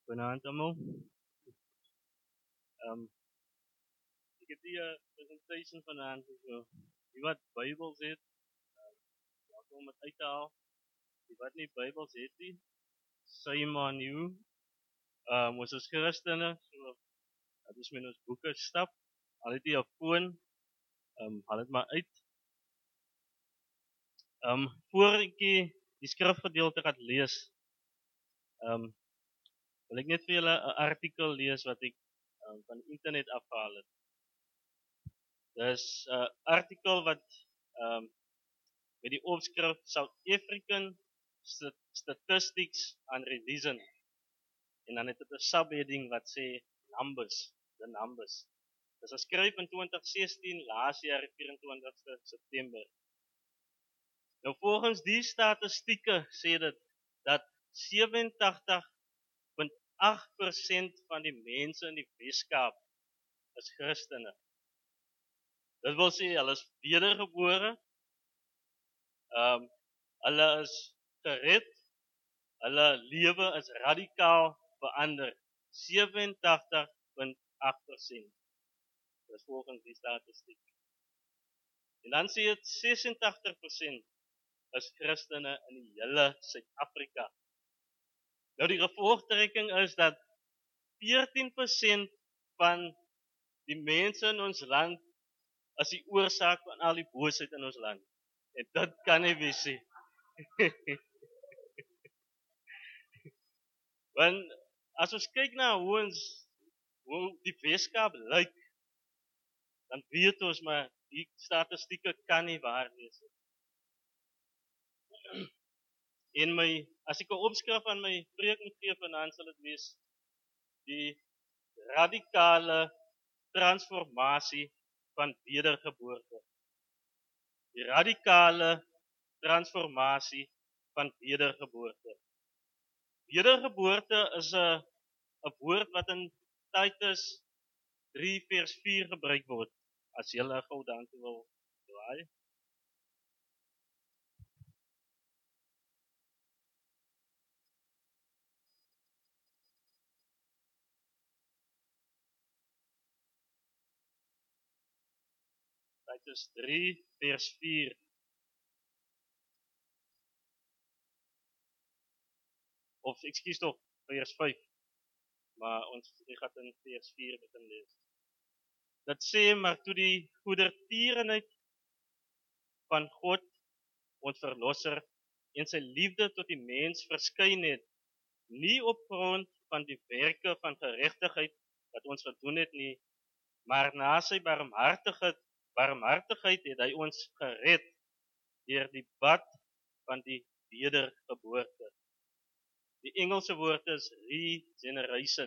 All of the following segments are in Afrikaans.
Goeienaand almal. Ek het die presentation vanaand so. Die wat Bybels het, om dit uit te haal. Die wat nie Bybels het nie, shame on you. Ons is Christene, so dat is met ons boeke stap. Al het jy 'n foon, haal dit maar uit. Voor ek die skrifgedeelte gaan lees, wil ek net vir julle 'n artikel lees wat ek van die internet afgehaal het. Dis 'n artikel wat met die opskrif South African Statistics and Revision. En dan het dit 'n subheading wat sê numbers, the numbers. Dit is geskryf in 2016, laas jaar 24ste September. Nou volgens die statistieke sê dit dat 87.8% van die mense in die Weskaap is Christene. Dit wil sê hulle is wedergebore. Hulle is gered. Hulle lewe is radikaal verander. 87.8%. Dis volgens die statistiek. En dan sê dit 86% is Christene in die hele Suid-Afrika. Nou die gevolgtrekking is dat 14% van die mense in ons land is die oorsaak van al die boosheid in ons land. En dit kan nie wees nie. Want as ons kyk na hoe die Weskaap lyk, dan weet ons maar die statistieke kan nie waar wees nie. En as ek 'n opskrif aan my preek moet gee vanaand, sal dit wees die radikale transformasie van wedergeboorte. Die radikale transformasie van wedergeboorte. Wedergeboorte is 'n woord wat in Titus 3:4 gebruik word. As jy gou daartoe wil draai. Titus 3:4. Of ekskuus tog, vers 5. Maar ons gaan in vers 4 begin lees. Dit sê maar toe die goedertierenheid van God, ons verlosser, en sy liefde tot die mens verskyn het, nie op grond van die werke van geregtigheid wat ons gedoen het nie, maar na sy barmhartigheid het hy ons gered deur die bad van die wedergeboorte. Die Engelse woord is regeneration.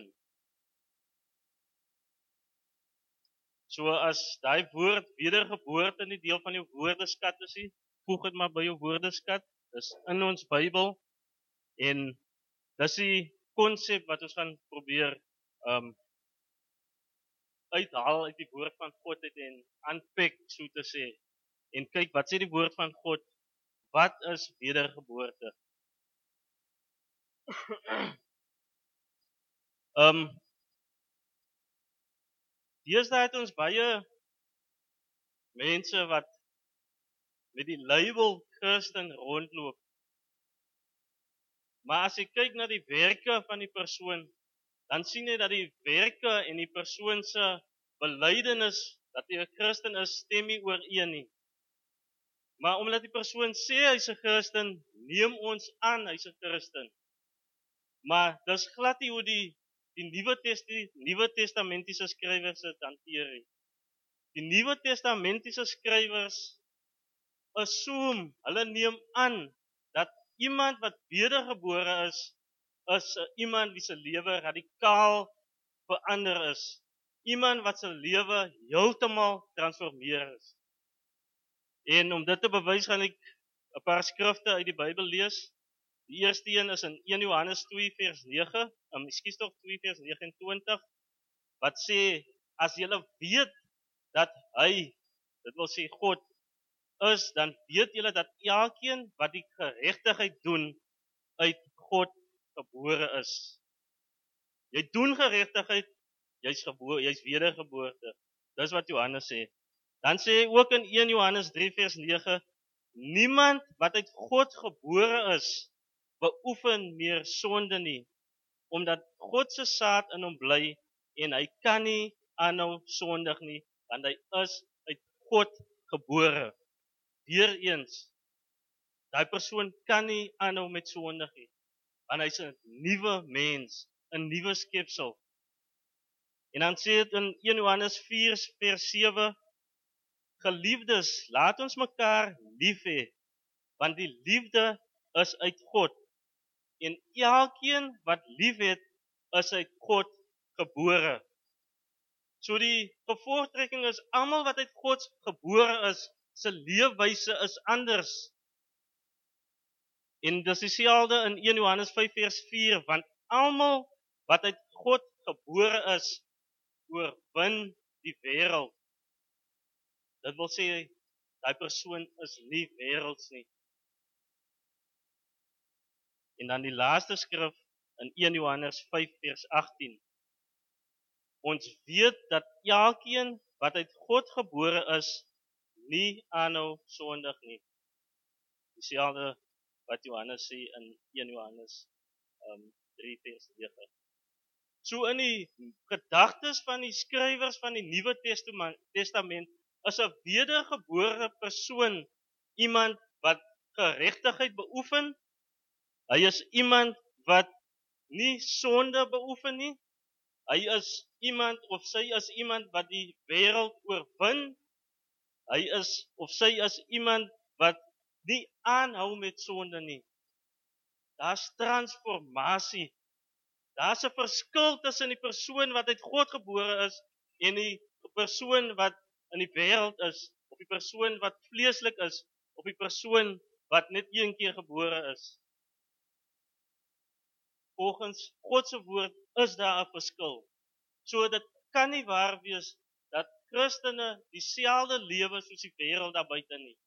So as daai woord wedergeboorte nie deel van jou woordeskat is nie, voeg dit maar by jou woordeskat. Dis in ons Bybel en dis die konsep wat ons gaan probeer uithaal uit die woord van God uit en unpack so te sê. En kyk, wat sê die woord van God? Wat is wedergeboorte? Deesdae het ons baie mense wat met die label Christen rondloop. Maar as jy kyk na die werke van die persoon, dan sien jy dat die werke en die persoon se belydenis dat hy 'n Christen is, stem nie ooreen nie. Maar omdat die persoon sê hy's 'n Christen, neem ons aan hy's 'n Christen. Maar dis glad nie hoe die Nuwe Testamentiese skrywers dit hanteer nie. Die Nuwe Testamentiese skrywers assume, hulle neem aan dat iemand wat wedergebore is iemand wie se lewe radikaal verander is. Iemand wat se lewe heeltemal transformeer is. En om dit te bewys gaan ek 'n paar skrifte uit die Bybel lees. Die eerste een is in 1 Johannes 2 vers 9, ekskuus tog 2 vers 29, wat sê as julle weet dat hy, dit wil sê God is, dan weet julle dat elkeen wat die geregtigheid doen uit God gebore is. Jy doen geregtigheid, jy's wedergeboorte. Dis wat Johannes sê. Dan sê hy ook in 1 Johannes 3 vers 9, niemand wat uit God gebore is, beoefen meer sonde nie, omdat God se saad in hom bly en hy kan nie aanhou sondig nie, want hy is uit God gebore. Weereens, daai persoon kan nie aanhou met sondig nie, want hy's 'n nuwe mens, 'n nuwe skepsel. En dan sê dit in 1 Johannes 4 vers 7, geliefdes, laat ons mekaar lief hê, want die liefde is uit God. En elkeen wat liefhet, is uit God gebore. So die gevolgtrekking is, almal wat uit God gebore is, se leefwyse is anders. En dis dieselfde in 1 Johannes 5 vers 4, want almal wat uit God gebore is, oorwin die wêreld. Dit wil sê, daai persoon is nie wêrelds nie. En dan die laaste skrif in 1 Johannes 5 vers 18. Ons weet dat elkeen wat uit God gebore is, nie aanhou sondig nie. Dieselfde wat Johannes sê in 1 Johannes 3 vers 9. So in die gedagtes van die skrywers van die Nuwe Testament is 'n wedergebore persoon iemand wat geregtigheid beoefen. Hy is iemand wat nie sonde beoefen nie. Hy is iemand of sy is iemand wat die wêreld oorwin. Hy is of sy is iemand wat nie aanhou met sonde nie. Daar's transformasie. Daar's 'n verskil tussen die persoon wat uit God gebore is en die persoon wat in die wêreld is, of die persoon wat vleeslik is, of die persoon wat net een keer gebore is. Volgens God se woord is daar 'n verskil. So dit kan nie waar wees dat Christene dieselfde lewe soos die wêreld daar buite nie.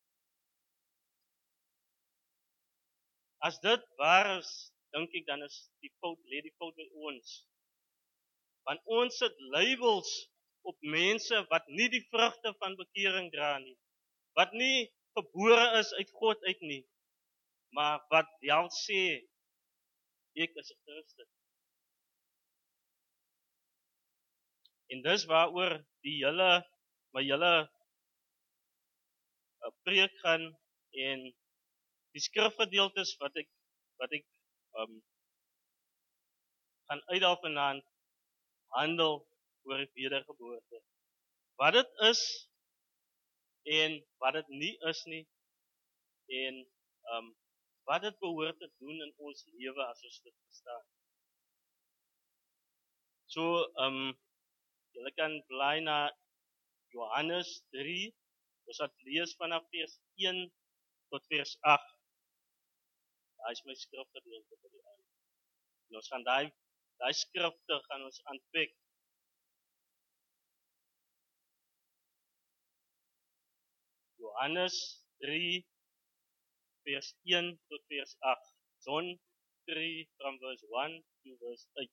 As dit waar is, dink ek dan is die fout by ons. Want ons sit labels op mense wat nie die vrugte van bekering dra nie, wat nie gebore is uit God uit nie, maar wat wel sê ek is 'n Christen. En dis waaroor my hele preek gaan, en die skrifgedeeltes wat ek gaan uithaal vanaand handel oor die wedergeboorte. Wat dit is en wat dit nie is nie, en wat dit behoort te doen in ons lewe as ons dit verstaan. So julle kan bly na Johannes 3, ons gaan lees vanaf vers 1 tot vers 8. Daai is my skrifgedeelte vir die aand. En ons gaan daai skrifte gaan ons aanpak. Johannes 3 vers 1 tot vers 8. John 3 from verse 1 to verse 8.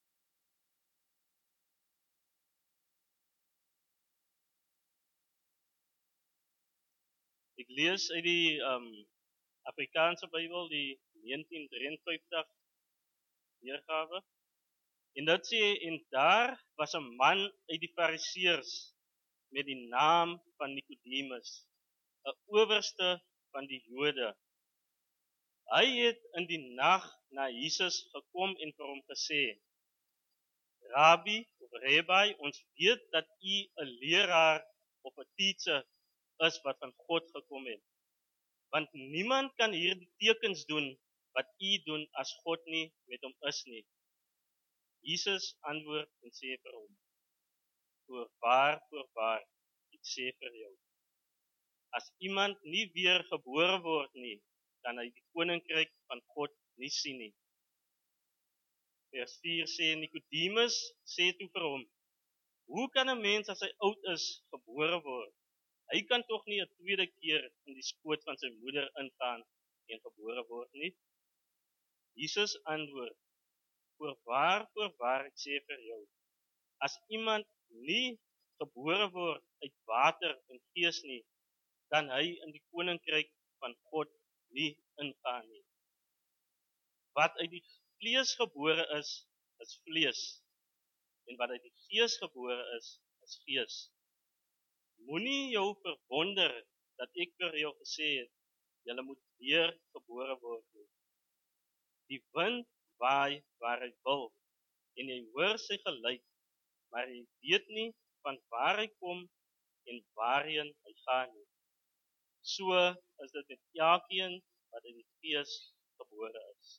Ek lees uit die Afrikaanse Bybel, die 1953 weergawe. En dit sê, en daar was 'n man uit die Fariseërs met die naam van Nikodemus, 'n owerste van die Jode. Hy het in die nag na Jesus gekom en vir hom gesê, Rabbi of Rabbi, ons weet dat u 'n leraar of 'n teacher is wat van God gekom het. Want niemand kan hierdie tekens doen wat u doen as God nie met hom is nie. Jesus antwoord en sê vir hom, voorwaar, ek sê vir jou, as iemand nie weer gebore word nie, kan hy die koninkryk van God nie sien nie. Vers 4 sê, Nikodemus sê toe vir hom, hoe kan 'n mens as hy oud is gebore word? Hy kan tog nie 'n tweede keer in die skoot van sy moeder ingaan en gebore word nie. Jesus antwoord, Voorwaar, ek sê vir jou, as iemand nie gebore word uit water en gees nie, dan hy in die koninkryk van God nie ingaan nie. Wat uit die vlees gebore is vlees. En wat uit die gees gebore is gees. Moenie jou verwonder dat ek vir jou gesê het, jy moet weer gebore word nie. Die wind waai waar hy wil, en jy hoor sy geluid, maar jy weet nie van waar hy kom en waarheen hy gaan nie. So is dit met elkeen wat in die gees gebore is.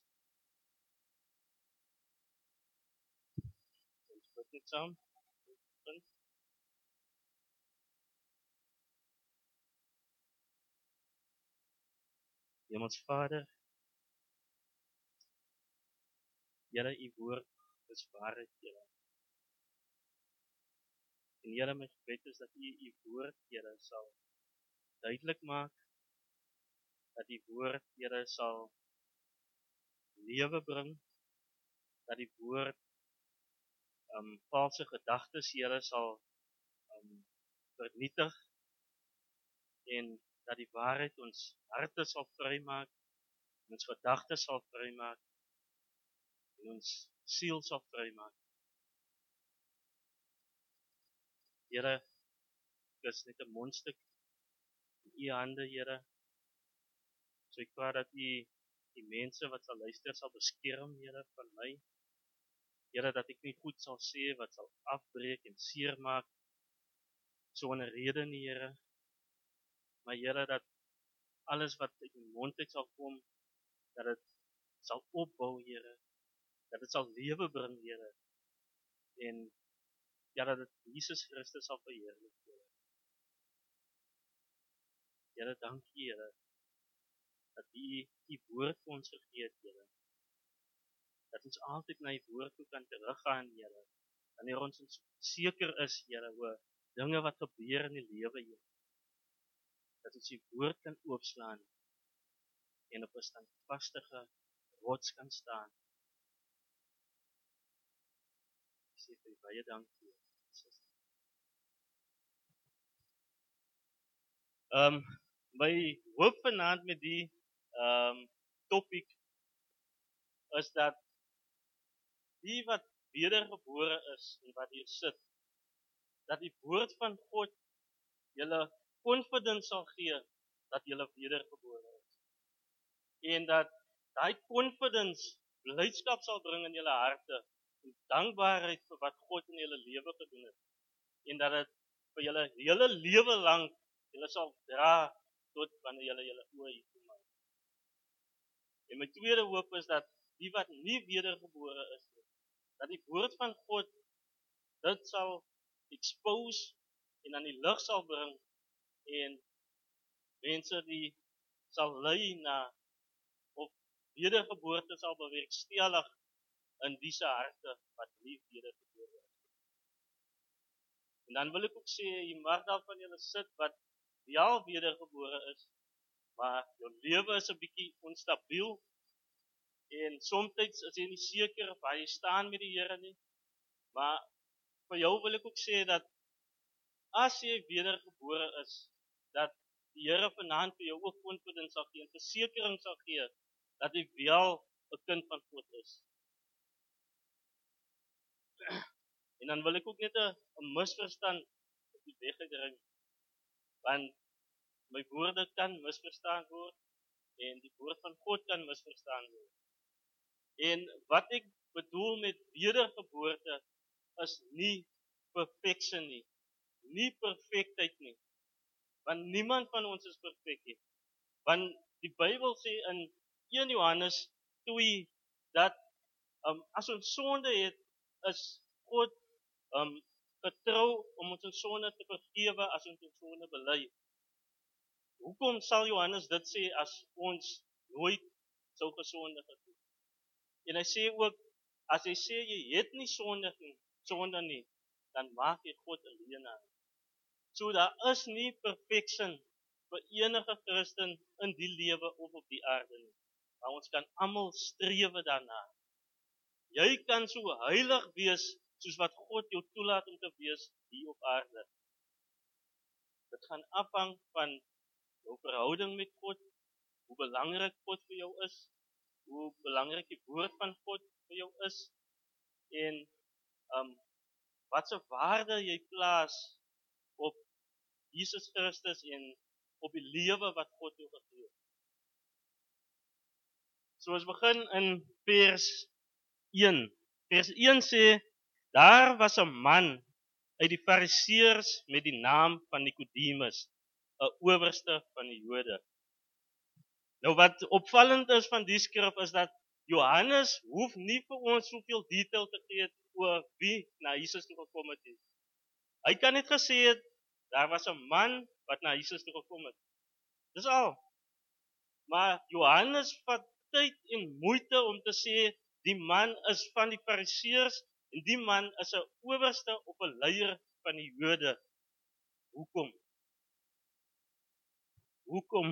Ons bid net saam. Hemelse Vader, Here, u woord is waarheid, Here. En Here, my gebed is dat u woord, Here, sal duidelik maak, dat die woord, Here, sal lewe bring, dat die woord valse gedagtes, Here, sal vernietig, en dat die waarheid ons harte sal vrymaak, ons gedagtes sal vrymaak, en ons siel sal vrymaak. Here, ek is net 'n mondstuk in u hande, Here. So ek vra dat u die mense wat sal luister sal beskerm, Here, van my. Here, dat ek nie goed sal sê wat sal afbreek en seermaak sonder rede nie, Here. Maar Here, dat alles wat uit my mond uit sal kom, dat dit sal opbou, Here. Dat dit sal lewe bring, Here. En ja, dat dit Jesus Christus sal verheerlik, Here. Here, dankie, Here, dat u woord vir ons gegee het, Here. Dat ons altyd na die woord toe kan teruggaan, Here. Wanneer ons seker is, Here, oor dinge wat gebeur in die lewe, Here. Dat ons die woord kan oopslaan en op 'n standvastige rots kan staan. Ek sê vir baie dankie, Jesus. My hoop vanaand met die topik is dat die wat wedergebore is en wat hier sit, dat die woord van God julle confidence sal gee dat julle wedergebore is. En dat daai confidence blydskap sal bring in julle harte en dankbaarheid vir wat God in julle lewe gedoen het. En dat dit vir julle hele lewe lank julle sal dra tot wanneer julle oë toemaak. En my tweede hoop is dat die wat nie wedergebore is nie, dat die woord van God dit sal expose en aan die lig sal bring en mense die sal lei na of wedergeboorte sal bewerkstellig in die se harte wat nie wedergebore is. En dan wil ek ook sê, jy mag daar van julle sit wat wel wedergebore is, maar jou lewe is 'n bietjie onstabiel en soms is jy nie seker of jy staan met die Here nie. Maar vir jou wil ek ook sê dat as jy wedergebore is, dat die Here vanaand vir jou ook confidence sal gee, 'n versekering sal gee dat jy wel 'n kind van God is. En dan wil ek ook net 'n misverstand op die weg uitdring, want my woorde kan misverstaan word en die woord van God kan misverstaan word. En wat ek bedoel met wedergeboorte is nie perfection nie, nie perfektheid nie. Want niemand van ons is perfek nie. Want die Bybel sê in 1 Johannes 2 dat as ons sonde het, is God getrou om ons sonde te vergewe as ons ons sonde bely. Hoekom sal Johannes dit sê as ons nooit sou gesondig het nie? En hy sê ook, as hy sê jy het nie sonde nie, dan maak jy God 'n leienaar. So daar is nie perfection vir enige Christen in die lewe of op die aarde nie. Maar ons kan almal strewe daarna. jy kan so heilig wees soos wat God jou toelaat om te wees hier op aarde. Dit gaan afhang van jou verhouding met God, hoe belangrik God vir jou is, hoe belangrik die woord van God vir jou is, en wat se waarde jy plaas op Jesus Christus en op die lewe wat God jou gegee het. So ons begin in vers 1. Vers 1 sê, daar was 'n man uit die Fariseërs met die naam van Nikodemus, 'n owerste van die Jode. Nou wat opvallend is van die skrif is dat Johannes hoef nie vir ons soveel detail te gee oor wie na Jesus toe gekom het nie. Hy kan net gesê het, daar was 'n man wat na Jesus toe gekom het. Dis al. Maar Johannes vat tyd en moeite om te sê, die man is van die Fariseërs en die man is 'n owerste of 'n leier van die Jode. Hoekom? Hoekom?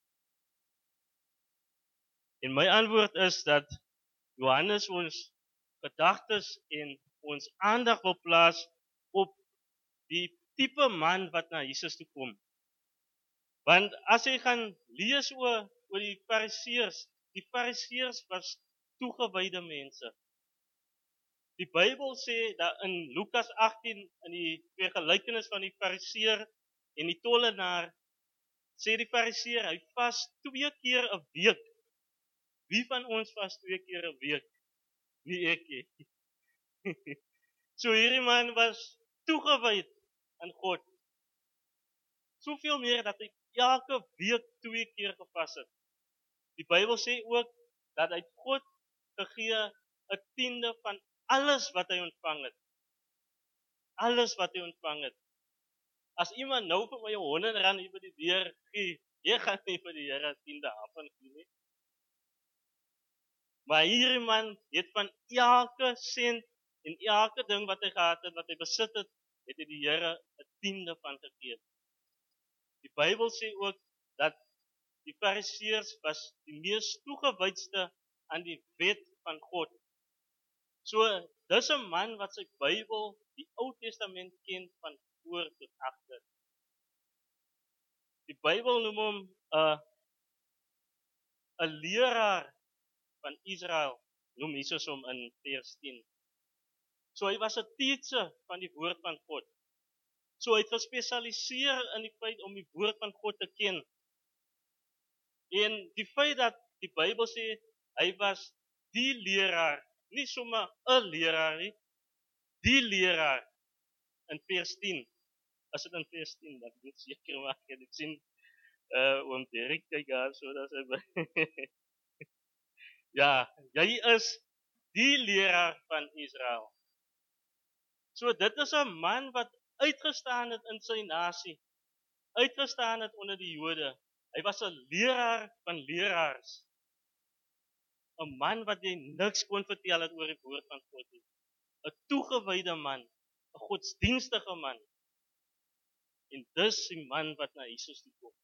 En my antwoord is dat Johannes ons gedagtes en ons aandag wil plaas op die tipe man wat na Jesus toe kom. Want as jy gaan lees oor die Fariseërs was toegewyde mense. Die Bybel sê dat in Lukas 18 in die vergelykenis van die Fariseër en die tollenaar, sê die Fariseër hy vas 2 keer 'n week. Wie van ons vas 2 keer 'n week? Nie ek nie. So hierdie man was toegewyd aan God. Soveel meer dat hy elke week 2 keer gevas het. Die Bybel sê ook dat hy God gegee 'n tiende van alles wat hy ontvang het. Alles wat hy ontvang het. As iemand nou vir my R100 hier by die deur gee, jy gaan nie vir die Here 'n tiende afgee nie. Maar hierdie man het van elke sent en elke ding wat hy gehad het, wat hy besit het, het hy die Here 'n tiende van gegee. Die Bybel sê ook dat die Fariseërs was die mees toegewydste aan die wet van God. So, dis 'n man wat sy Bybel, die Ou Testament ken van voor tot agter. Die Bybel noem hom 'n leraar van Israel, noem Jesus hom in vers 10. So hy was 'n teacher van die woord van God. So hy het gespesialiseer in die feit om die woord van God te ken. En die feit dat die Bybel sê hy was die leraar, nie sommer 'n leraar nie, die leraar in vers 10. As dit in vers 10, dan moet seker maak ek sien oom Derek kyk daar so dat hy ja, jy is die leraar van Israel. So dit is 'n man wat uitgestaan het in sy nasie, uitgestaan het onder die Jode. Hy was 'n leraar van leraars. 'n Man wat jy niks kon vertel het oor die woord van God nie. 'n Toegewyde man, 'n godsdienstige man. En dis die man wat na Jesus toe kom.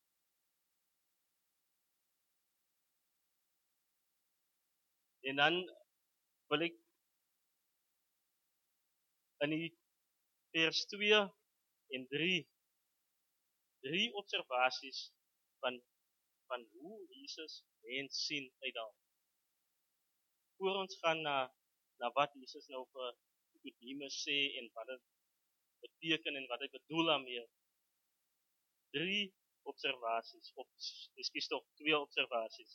En dan wil ek in die vers 2 en 3 observasies van hoe Jesus mens sien uitdaag. Voor ons gaan na wat Jesus nou vir Nikodemus sê en wat dit beteken en wat hy bedoel daarmee. 3 observasies, tog 2 observasies.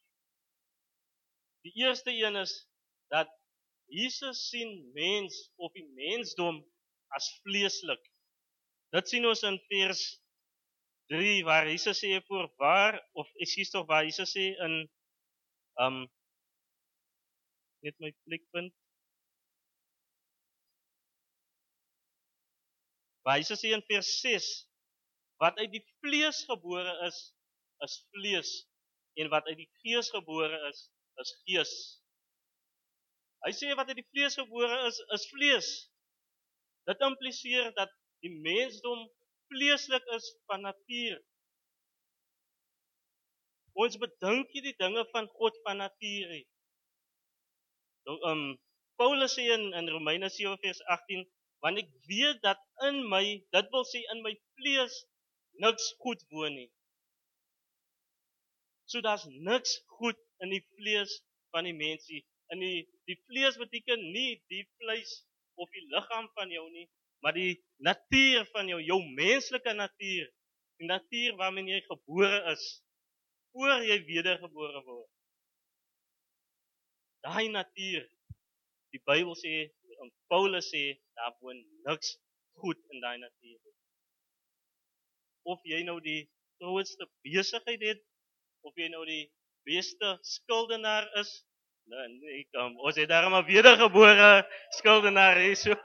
Die eerste een is dat Jesus sien mens of die mensdom as vleeslik. Dit sien ons in vers 3 waar Jesus sê waar Jesus sê in net my plekpunt. Waar Jesus sê in vers 6 wat uit die vlees gebore is vlees en wat uit die gees gebore is gees. Hy sê wat uit die vlees gebore is vlees. Dit impliseer dat die mensdom vleeslik is van natuur. Ons bedink nie die dinge van God van natuur nie. Paulus sê in Romeine 7 vers 18, want ek weet dat in my, dit wil sê in my vlees, niks goed woon nie. So daar's niks goed in die vlees van die mensie. In die vlees beteken nie die vleis of die liggaam van jou nie, maar die natuur van jou menslike natuur, die natuur waarmee jy gebore is, voor jy wedergebore word. Daai natuur, die Bybel sê, en Paulus sê, daar woon niks goed in daai natuur. Of jy nou die grootste besigheid het, of jy nou die beste skuldenaar is, nee, ons het daarom 'n wedergebore skuldenaar hier so.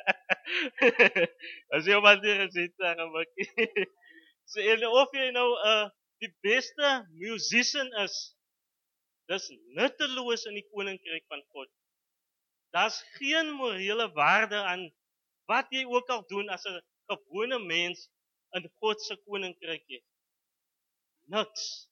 As jy maar dit gesê daarom ek. So of jy nou die beste musician is, dis nutteloos in die koninkryk van God. Daar's geen morele waarde aan wat jy ook al doen as 'n gewone mens in God se koninkryk nie. Niks.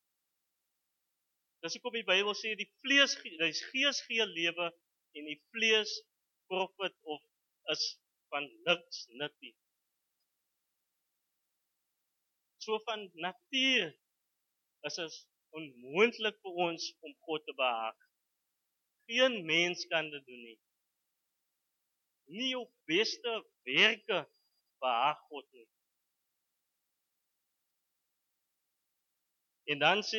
Dis hoekom die Bybel sê die gees gee lewe en die vlees profit of is van niks nut nie. So van natuur is dit onmoontlik vir ons om God te behaag. Geen mens kan dit doen nie. Nie jou beste werke behaag God nie. En dan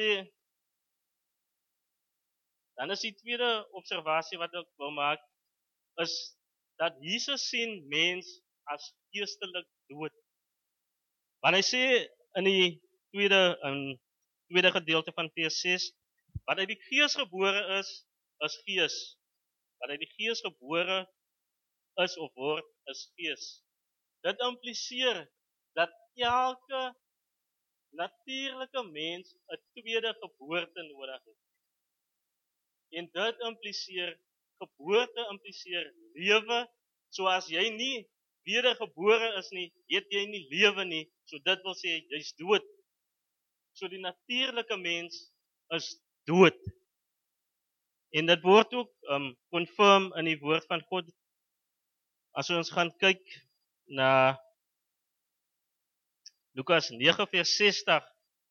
is die tweede observasie wat ek wil maak, is dat Jesus sien mens as geestelik dood. Want hy sê in die tweede gedeelte van vers 6, wat uit die gees gebore is gees. Wat uit die gees gebore is of word, is gees. Dit impliseer dat elke natuurlike mens 'n tweede geboorte nodig het. En dit impliseer, geboorte impliseer lewe, so as jy nie wedergebore is nie, het jy nie lewe nie, so dit wil sê, jy's dood. So die natuurlike mens is dood. En dit word ook confirm in die woord van God. As ons gaan kyk na Lukas 9 vers 60,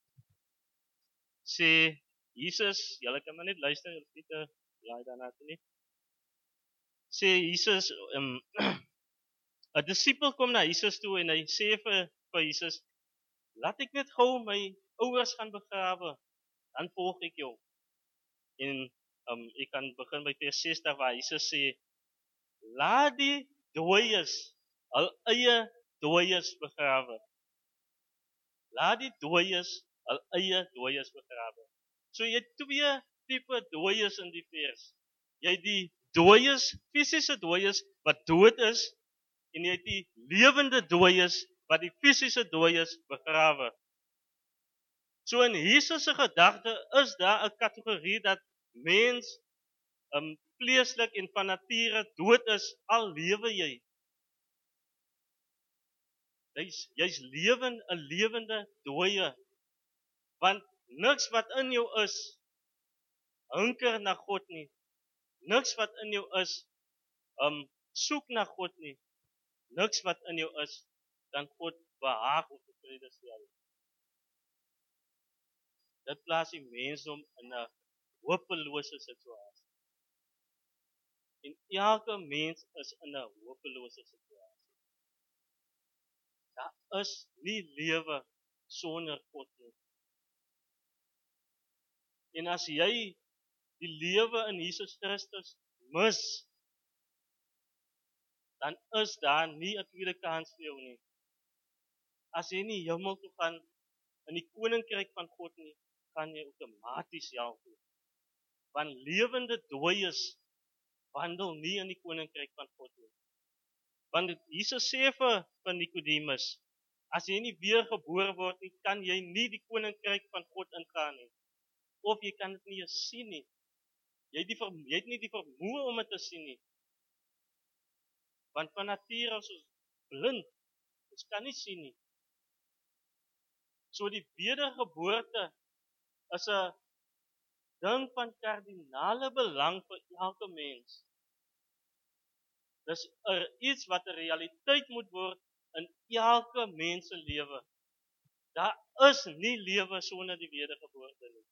sê Jesus, julle kan maar net luister, julle het nie laai daarna toe nie. Sê Jesus, 'n disipel kom na Jesus toe en hy sê vir Jesus, laat ek net gou my ouers gaan begrawe, dan volg ek jou. En ek kan begin by vers 60 waar Jesus sê, laat die dooies hul eie dooies begrawe. Laat die dooies hul eie dooies begrawe. So jy het twee tipe dooies in die vers. Jy het die dooies, fisiese dooies wat dood is, en jy het die lewende dooies wat die fisiese dooies begrawe. So in Jesus se gedagte is daar 'n kategorie dat mens vleeslik en van nature dood is, al lewe jy. Jy's 'n lewende dooie. Want niks wat in jou is, hunker na God nie. Niks wat in jou is, soek na God nie. Niks wat in jou is, dan God behaag of tevrede stel. Dit plaas die mensdom in 'n hopelose situasie. En elke mens is in 'n hopelose situasie. Daar is nie lewe sonder God nie. En as jy die lewe in Jesus Christus mis, dan is daar nie 'n tweede kans vir jou nie. As jy nie hemel toe gaan in die koninkryk van God nie, gaan jy outomaties hel toe. Want lewende dooies wandel nie in die koninkryk van God nie. Want Jesus sê vir Nikodemus, as jy nie weer gebore word nie, kan jy nie die koninkryk van God ingaan nie. Of jy kan dit nie eens sien nie. Jy het nie die vermoë om dit te sien nie. Want van nature is ons blind. Ons kan nie sien nie. So die wedergeboorte is 'n ding van kardinale belang vir elke mens. Dis iets wat 'n realiteit moet word in elke mens se lewe. Daar is nie lewe sonder die wedergeboorte nie.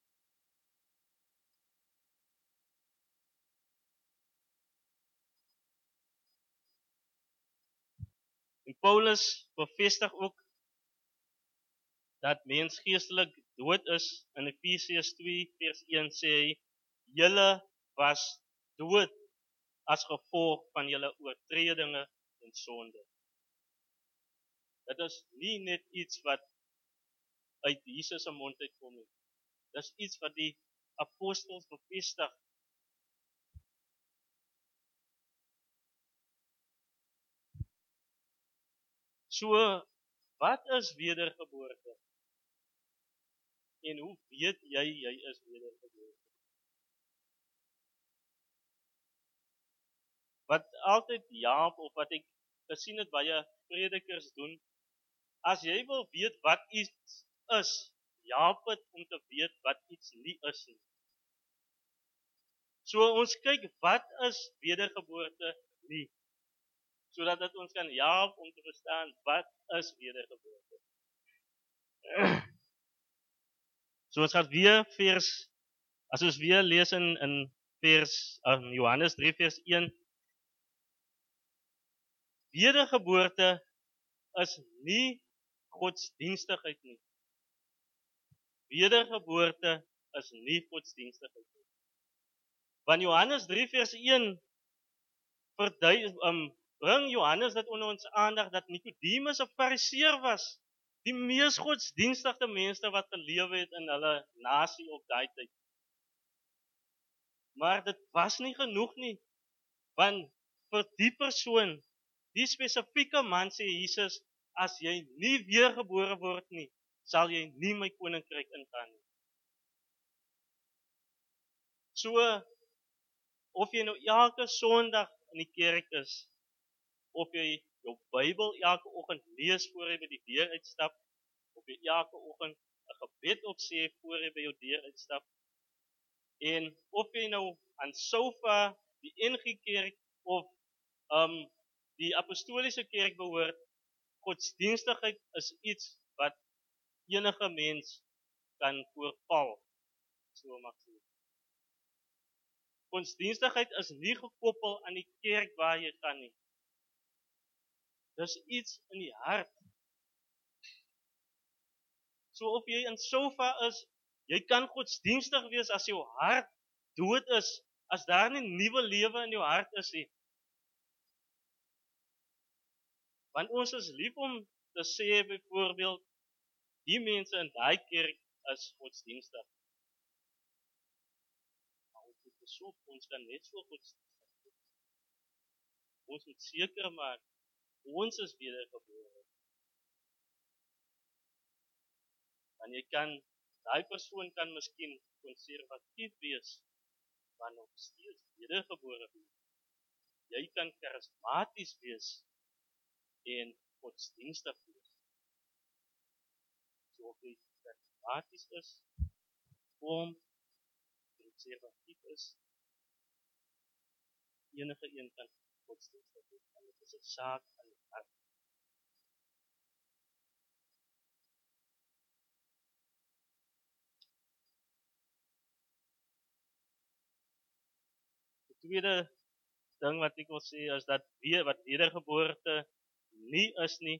En Paulus bevestig ook dat mens geestelik dood is. In Efesiërs 2 vers 1 sê hy, julle was dood as gevolg van julle oortredinge en sonde. Dit is nie net iets wat uit Jesus se mond uitkom nie. Dis iets wat die apostels bevestig. So, wat is wedergeboorte? En hoe weet jy is wedergebore? Wat altyd help of wat ek gesien het baie predikers doen, as jy wil weet wat iets is, help dit om te weet wat iets nie is nie. So ons kyk wat is wedergeboorte nie, sodat dit ons kan help om te verstaan wat is wedergeboorte. So ons gaan weer as ons weer lees in Johannes 3 vers 1. Wedergeboorte is nie godsdienstigheid nie. Wedergeboorte is nie godsdienstigheid nie. Want Johannes 3 vers 1 bring Johannes dit onder ons aandag dat Nikodemus 'n Fariseer was. Die mees godsdienstige mense wat gelewe het in hulle nasie op daai tyd. Maar dit was nie genoeg nie. Want vir die persoon, die spesifieke man sê Jesus, as jy nie weergebore word nie, sal jy nie my koninkryk ingaan nie. So, of jy nou elke Sondag in die kerk is, of jy jou Bybel elke oggend lees voor jy by die deur uitstap, of jy elke oggend 'n gebed opsê voor jy by jou deur uitstap, en of jy nou aan Sofa, die NG Kerk of die apostoliese kerk behoort, godsdienstigheid is iets wat enige mens kan voorval. So mag sê. Godsdienstigheid is nie gekoppel aan die kerk waar jy gaan nie. Dis iets in die hart. So of jy in Sofa is, jy kan godsdienstig wees as jou hart dood is, as daar nie nuwe lewe in jou hart is nie. Want ons is lief om te sê byvoorbeeld, die mense in daai kerk is godsdienstig. Maar ons kan net so godsdienstig wees. Ons moet seker maak, ons is wedergebore. Want daai persoon kan miskien konservatief wees, maar nog steeds wedergebore wees. Jy kan charismaties wees en godsdienstig wees. So of jy charismaties is, konservatief is, enige een kan godsdienstig wees. Dit is 'n saak van die hart. Die tweede ding wat ek wil sê is dat wat wedergeboorte nie is nie.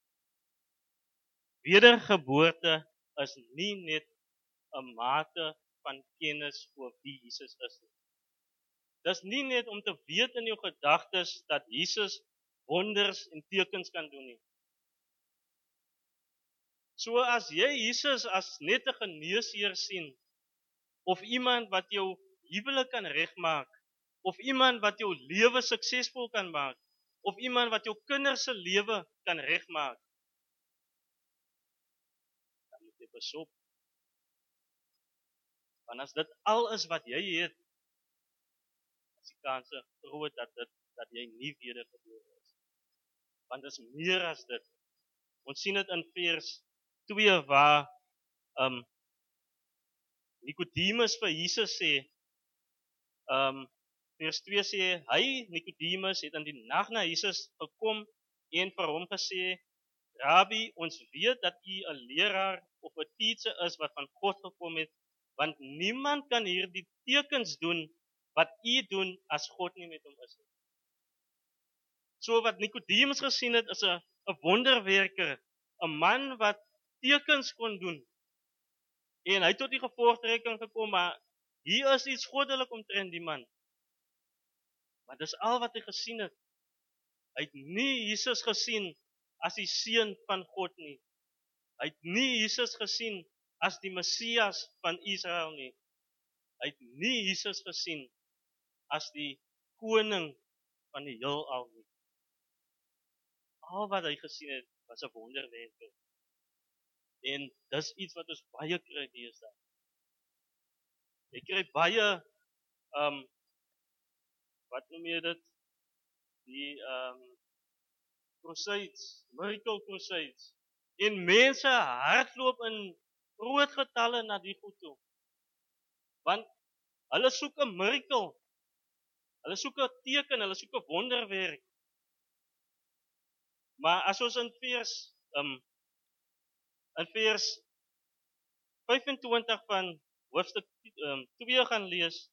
Wedergeboorte is nie net 'n mate van kennis oor wie Jesus is nie. Dis nie net om te weet in jou gedagtes dat Jesus wonders en tekens kan doen nie. So as jy Jesus as net 'n geneesheer sien, of iemand wat jou huwelik kan regmaak, of iemand wat jou lewe suksesvol kan maak, of iemand wat jou kinders se lewe kan regmaak, dan moet jy besop. Want as dit al is wat jy het, is die kans groot dat jy nie wedergebore is. Want dit is meer as dit. Ons sien dit in vers 2 waar Nikodemus vir Jesus sê, Vers 2 sê, hy, Nicodemus, het in die nag na Jesus gekom en vir hom gesê, Rabbi, ons weet dat u 'n leraar of 'n teacher is wat van God gekom het, want niemand kan hierdie tekens doen wat u doen as God nie met hom is nie. So wat Nicodemus gesien het is 'n wonderwerker, 'n man wat tekens kon doen. En hy het tot die gevolgtrekking gekom, maar hier is iets goddelik omtrent die man. Maar dis al wat hy gesien het. Hy het nie Jesus gesien as die seun van God nie. Hy het nie Jesus gesien as die Messias van Israel nie. Hy het nie Jesus gesien as die koning van die heelal nie. Al wat hy gesien het was 'n wonderwerker. En dis iets wat ons baie kry deesdae. Jy kry baie wat noem jy dit? Die crusades, miracle crusades. En mense hardloop in groot getalle na die goed toe. Want hulle soek 'n miracle. Hulle soek 'n teken, hulle soek 'n wonderwerk. Maar as ons in vers 25 van hoofstuk 2 gaan lees,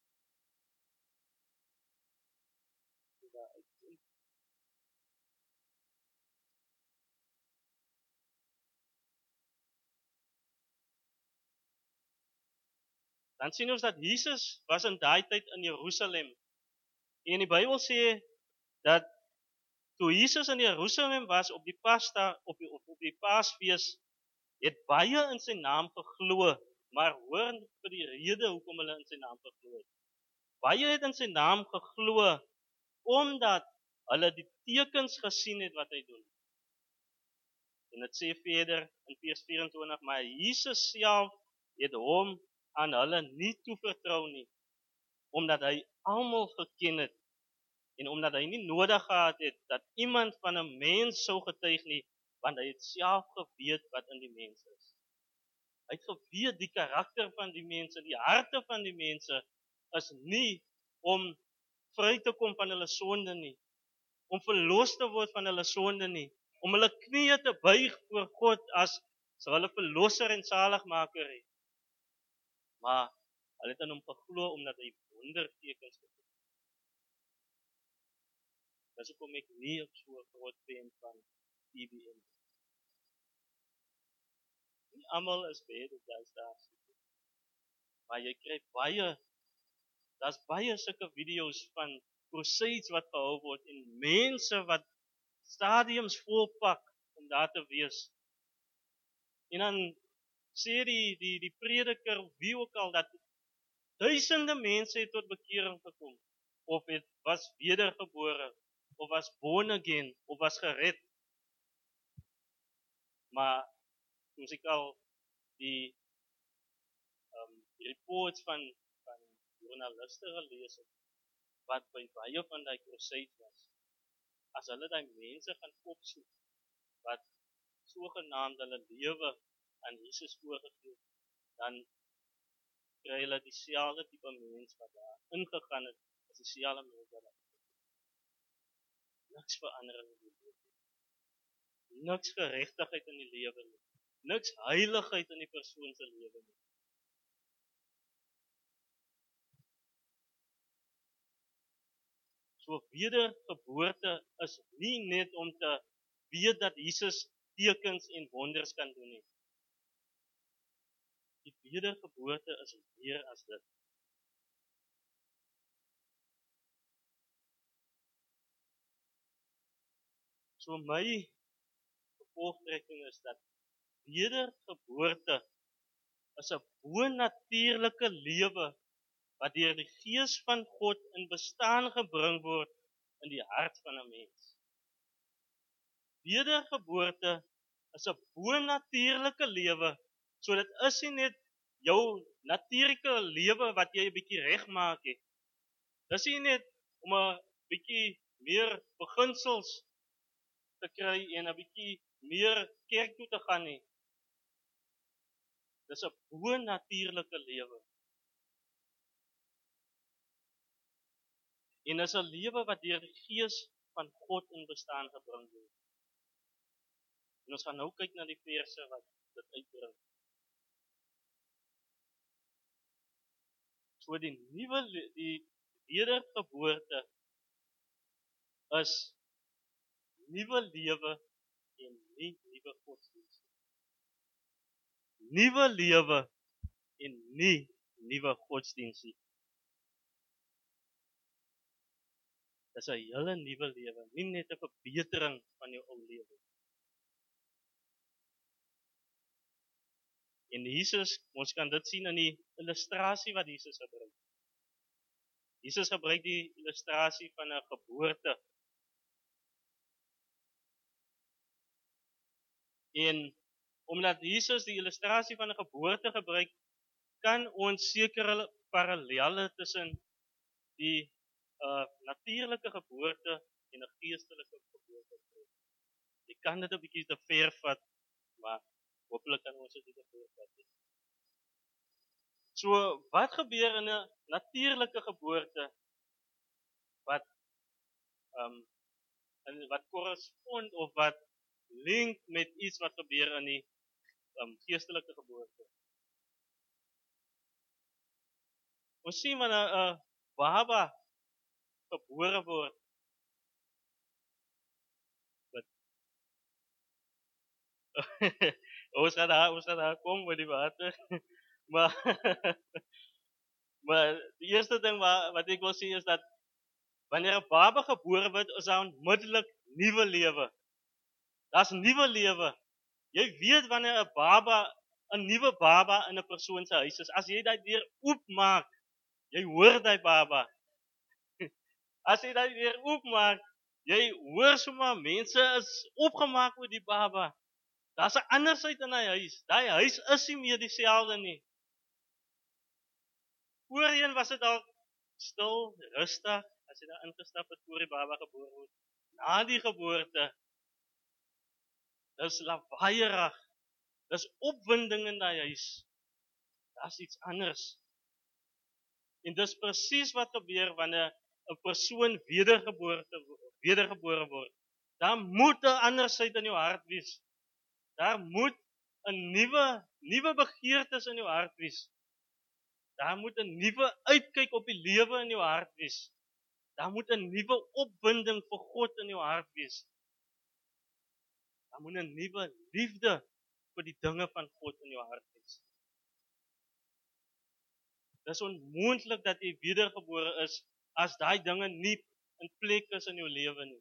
dan sien ons dat Jesus was in daai tyd in Jerusalem. En die Bybel sê dat toe Jesus in Jerusalem was op die Paasfees, het baie in sy naam geglo, maar hoor vir die rede hoekom hulle in sy naam geglo het. Baie het in sy naam geglo omdat hulle die tekens gesien het wat hy doen. En dit sê verder in vers 24, maar Jesus self het hom aan hulle nie toevertrou nie, omdat hy almal geken het en omdat hy nie nodig gehad het dat iemand van 'n mens sou getuig nie, want hy het self geweet wat in die mens is. Hy het geweet die karakter van die mense, die harte van die mense is nie om vry te kom van hulle sonde nie, om verlos te word van hulle sonde nie, om hulle knieë te buig voor God as hulle verlosser en saligmaker het. Maar hulle het in hom geglo omdat hy wondertekens gedoen het. Dis hoekom ek nie op so 'n groot fan van TBN. Nie almal is baie op daai stasie. Maar jy kry daar's baie sulke video's van crusades wat gehou word en mense wat stadiums volpak om daar te wees. En dan sê die prediker of wie ook al dat duisende mense het tot bekering gekom of het was wedergebore of was born again of was gered. Maar soos ek al die reports van journaliste gelees het wat by baie van daai crusades was. As hulle daai mense gaan opsoek wat sogenaamd hulle lewe aan Jesus oorgegee het, dan kry hulle dieselfde tipe mens wat daar ingegaan het, as dieselfde mens wat daar niks verandering in die lewe. Niks geregtigheid in die lewe nie. Niks heiligheid in die persoon se lewe nie. So wedergeboorte is nie net om te weet dat Jesus tekens en wonders kan doen nie. Die wedergeboorte is meer as dit. So my gevolgtrekking is dat wedergeboorte is 'n bonatuurlike lewe wat deur die Gees van God in bestaan gebring word in die hart van 'n mens. Wedergeboorte is 'n bonatuurlike lewe, so dit is nie net jou natuurlike lewe wat jy 'n bietjie regmaak het. Dis nie net om 'n bietjie meer beginsels te kry en 'n bietjie meer kerk toe te gaan nie. Dis 'n bonatuurlike lewe. En is 'n lewe wat deur die Gees van God in bestaan gebring word. En ons gaan nou kyk na die verse wat dit uitbring. So die wedergeboorte is nuwe lewe en nie nuwe godsdienst. Nuwe lewe en nie nuwe godsdienst. Dis 'n hele nuwe lewe, nie net 'n verbetering van jou ou lewe. En Jesus, ons kan dit sien in die illustrasie wat Jesus gebruik. Jesus gebruik die illustrasie van 'n geboorte. En omdat Jesus die illustrasie van 'n geboorte gebruik, kan ons sekere parallelle tussen die natuurlike geboorte en 'n geestelike geboorte kry. Jy kan dit 'n bietjie te ver vat, maar hopelik kan ons dit nie te ver vat nie. So, wat gebeur in 'n natuurlike geboorte wat wat korrespond of wat link met iets wat gebeur in die geestelike geboorte? Ons sien wanneer 'n baba gebore word, ons gaan daar kom met die water. Maar die eerste ding wat ek wil sê is dat wanneer 'n baba gebore word, is daar onmiddellik nuwe lewe. Daar's nuwe lewe. Jy weet wanneer 'n nuwe baba in 'n persoon se huis is, as jy daai deur oopmaak, jy hoor daai baba. As jy daai deur oopmaak, jy hoor sommer mense is opgemaak oor die baba. Daar's 'n andersheid in daai huis. Daai huis is nie meer dieselfde nie. Voorheen was dit al stil, rustig, as jy daar ingestap het voor die baba gebore word. Na die geboorte, dis lawaaierig. Dis opwinding in daai huis. Daar's iets anders. En dis presies wat gebeur wanneer 'n persoon wedergebore word. Daar moet 'n andersheid in jou hart wees. Daar moet 'n nuwe begeertes in jou hart wees. Daar moet 'n nuwe uitkyk op die lewe in jou hart wees. Daar moet 'n nuwe opwinding vir God in jou hart wees. Daar moet 'n nuwe liefde vir die dinge van God in jou hart wees. Dit is onmoontlik dat jy wedergebore is as daai dinge nie in plek is in jou lewe nie.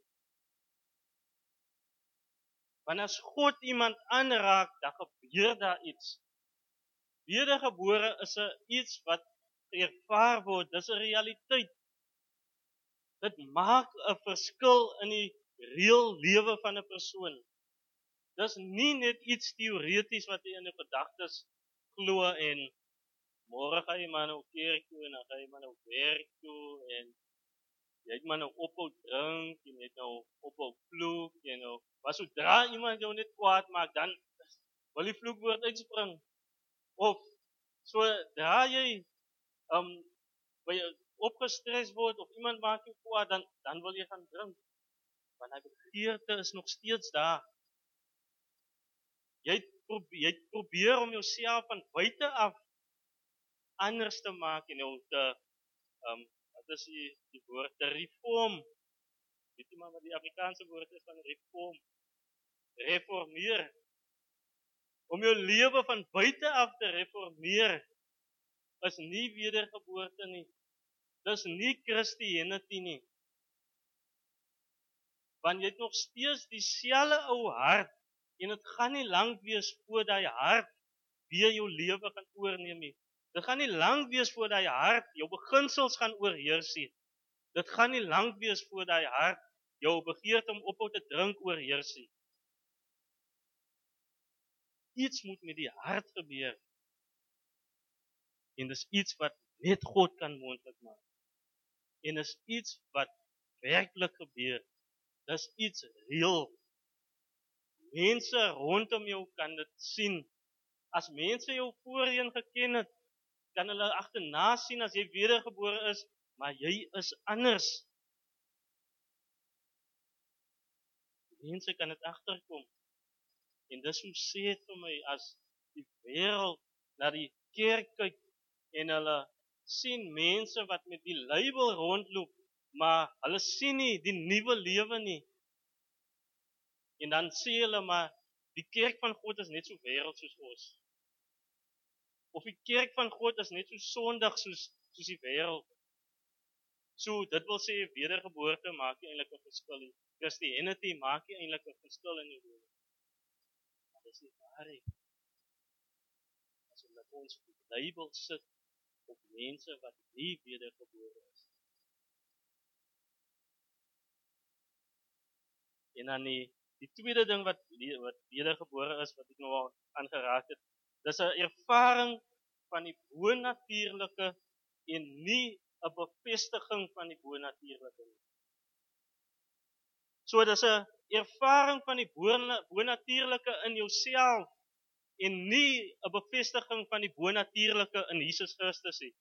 Want as God iemand aanraak, dan gebeur daar iets. Wedergebore is iets wat ervaar word, dis 'n realiteit. Dit maak 'n verskil in die reël lewe van 'n persoon. Dis nie net iets teoreties wat jy in jou gedagtes glo en môre gaan jy maar nou kerk toe en dan gaan jy maar nou werk toe en jy het maar nou ophou drink en jy het nou ophou vloek en nou, maar sodra iemand jou net kwaad maak, dan wil die vloekwoord uitspring. Of sodra jy opgestres word of iemand maak jou kwaad, dan wil jy gaan drink. Want hy begeerte is nog steeds daar. Jy probeer om jouself van buite af anders te maak en jou te wat is die woord, te reform. Weet jy maar wat die Afrikaanse woord is van reform? Reformeer. Om jou lewe van buite af te reformeer is nie wedergeboorte nie. Dis nie Christianity nie. Want jy het nog steeds dieselfde ou hart en dit gaan nie lank wees voor daai hart weer jou lewe gaan oorneem nie. Dit gaan nie lank wees voor daai hart jou beginsels gaan oorheers nie. Dit gaan nie lank wees voor daai hart jou begeerte om ophou te drink oorheers nie. Iets moet met die hart gebeur. En dis iets wat net God kan moontlik maak. En dis iets wat werklik gebeur. Dis iets reëel. Mense rondom jou kan dit sien. As mense jou voorheen geken het, kan hulle agterna sien as jy wedergebore is, maar jy is anders. mense kan dit agterkom. En dis hoe sê dit vir my, as die wêreld na die kerk kyk, en hulle sien mense wat met die label rondloop, maar hulle sien nie die nuwe lewe nie. En dan sê hulle maar, die kerk van God is net so wêreld soos ons. Of die kerk van God is net so sondig soos die wêreld. So, dit wil sê, wedergeboorte maak nie eintlik 'n verskil nie. Christianity maak nie eintlik 'n verskil in die lewe. Maar dis nie waarheid. As ons op die label sit op mense wat nie wedergebore is. En dan die tweede ding wat wedergebore is, wat ek nou al aangeraak het, dis 'n ervaring van die bonatuurlike en nie 'n bevestiging van die bonatuurlike nie. So dis 'n ervaring van die bonatuurlike in jouself en nie 'n bevestiging van die bonatuurlike in Jesus Christus nie.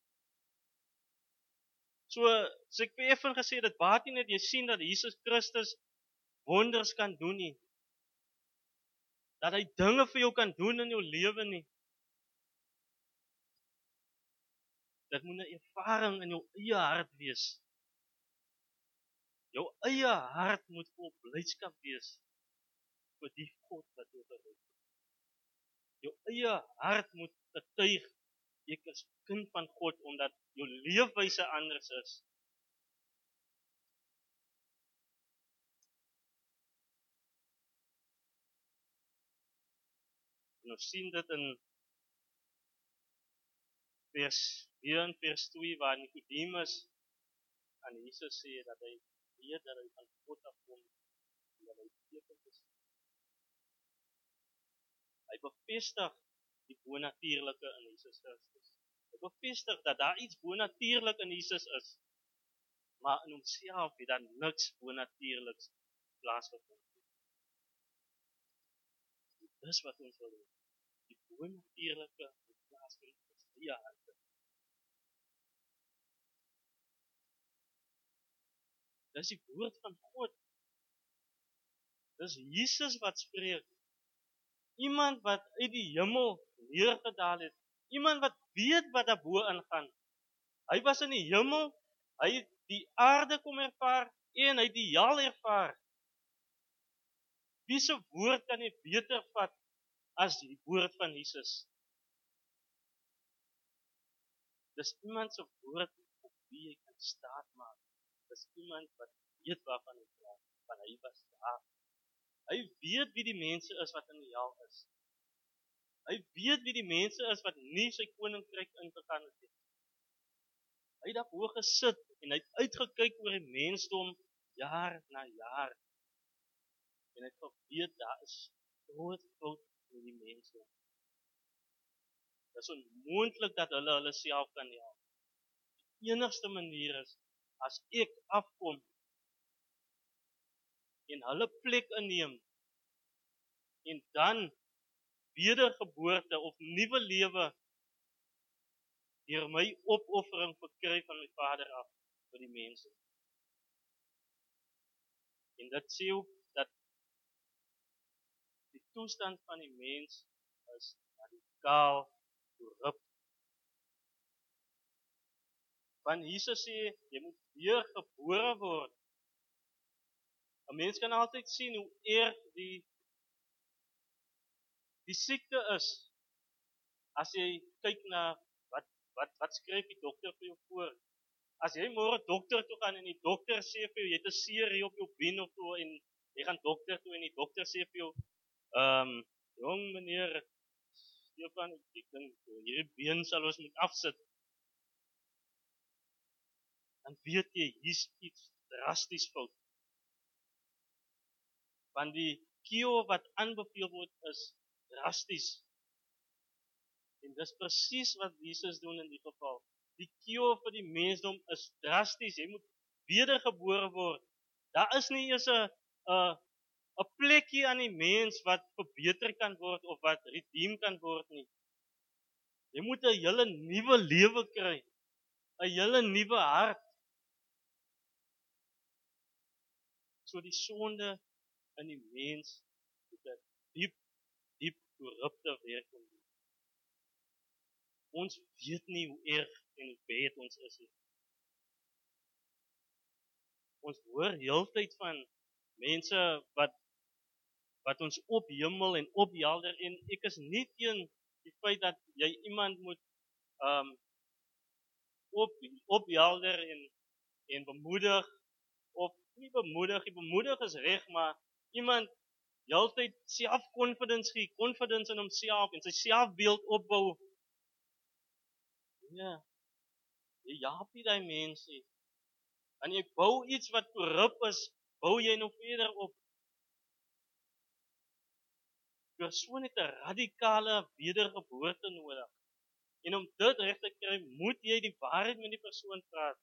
So ek het effe gesê, dit baat nie net jy sien dat Jesus Christus wonders kan doen nie. Dat hy dinge vir jou kan doen in jou lewe nie. Dit moet 'n ervaring in jou eie hart wees. Jou eie hart moet vol blydskap wees vir die God wat jou gered het. Jou eie hart moet getuig, ek is kind van God, omdat jou leefwyse anders is. En ons sien dit in vers 2 waar Nicodemus aan Jesus sê dat hy weet dat hy van God afkom en dat hy tekens is. Hy bevestig die bonatuurlike in Jesus Christus. Hy bevestig dat daar iets bonatuurlik in Jesus is, maar in homself het daar niks bonatuurliks plaasgevind. Dis wat ons wil doen. Die bonatuurlike plaasvind in die harte. Dis die woord van God. Dis Jesus wat spreek. Iemand wat uit die hemel neergedaal het. Iemand wat weet wat daar bo aangaan. Hy was in die hemel, hy het die aarde kom ervaar en hy het die hel ervaar. Wie se woord kan jy beter vat as die woord van Jesus? Dis iemand se woord op wie jy kan staat maak. Dis iemand wat weet waarvan hy praat, want hy was daar. Hy weet wie die mense is wat in die hel is. Hy weet wie die mense is wat nie sy koninkryk ingegaan het nie. Hy het daar hoog gesit en hy het uitgekyk oor die mensdom jaar na jaar. En hy het geweet daar is groot fout in die mensdom. Dit is onmoontlik dat hulle self kan help. Die enigste manier is as ek afkom en hulle plek inneem en dan wedergeboorte of nuwe lewe deur my opoffering verkry van my Vader af vir die mense. En dit sê ook dat die toestand van die mens is radikaal korrup. Want Jesus sê, jy moet weer gebore word. 'n Mens kan altyd sien hoe erg die siekte is. As jy kyk na wat skryf die dokter vir jou voor? As jy môre dokter toe gaan en die dokter sê vir jou, jy het 'n seer hier op jou been of so, en jy gaan dokter toe en die dokter sê vir jou, jong meneer Stefan, ek dink hierdie been sal ons moet afsit. Dan weet jy, hier's iets drasties fout. Want die kio wat aanbeveel word is drasties. En dis presies wat Jesus doen in die geval. Die kio vir die mensdom is drasties. Jy moet wedergebore word. Daar is nie eers 'n plekkie aan die mens wat verbeter kan word of wat redeem kan word nie. Jy moet 'n hele nuwe lewe kry. 'n hele nuwe hart. So die sonde in die mens met 'n diep korrupte werking doen. Ons weet nie hoe erg en hoe bad ons is nie. Ons hoor heeltyd van mense wat ons ophemel en ophelder, en ek is nie teen die feit dat jy iemand moet ophelder en bemoedig, of nie bemoedig, bemoedig is reg, maar iemand heeltyd self-confidence gee, confidence in homself en sy selfbeeld opbou. Ja, jy jaap nie die mense. En jy bou iets wat korrup is, bou jy nog verder op. Die persoon het 'n radikale wedergeboorte nodig. En om dit reg te kry, moet jy die waarheid met die persoon praat.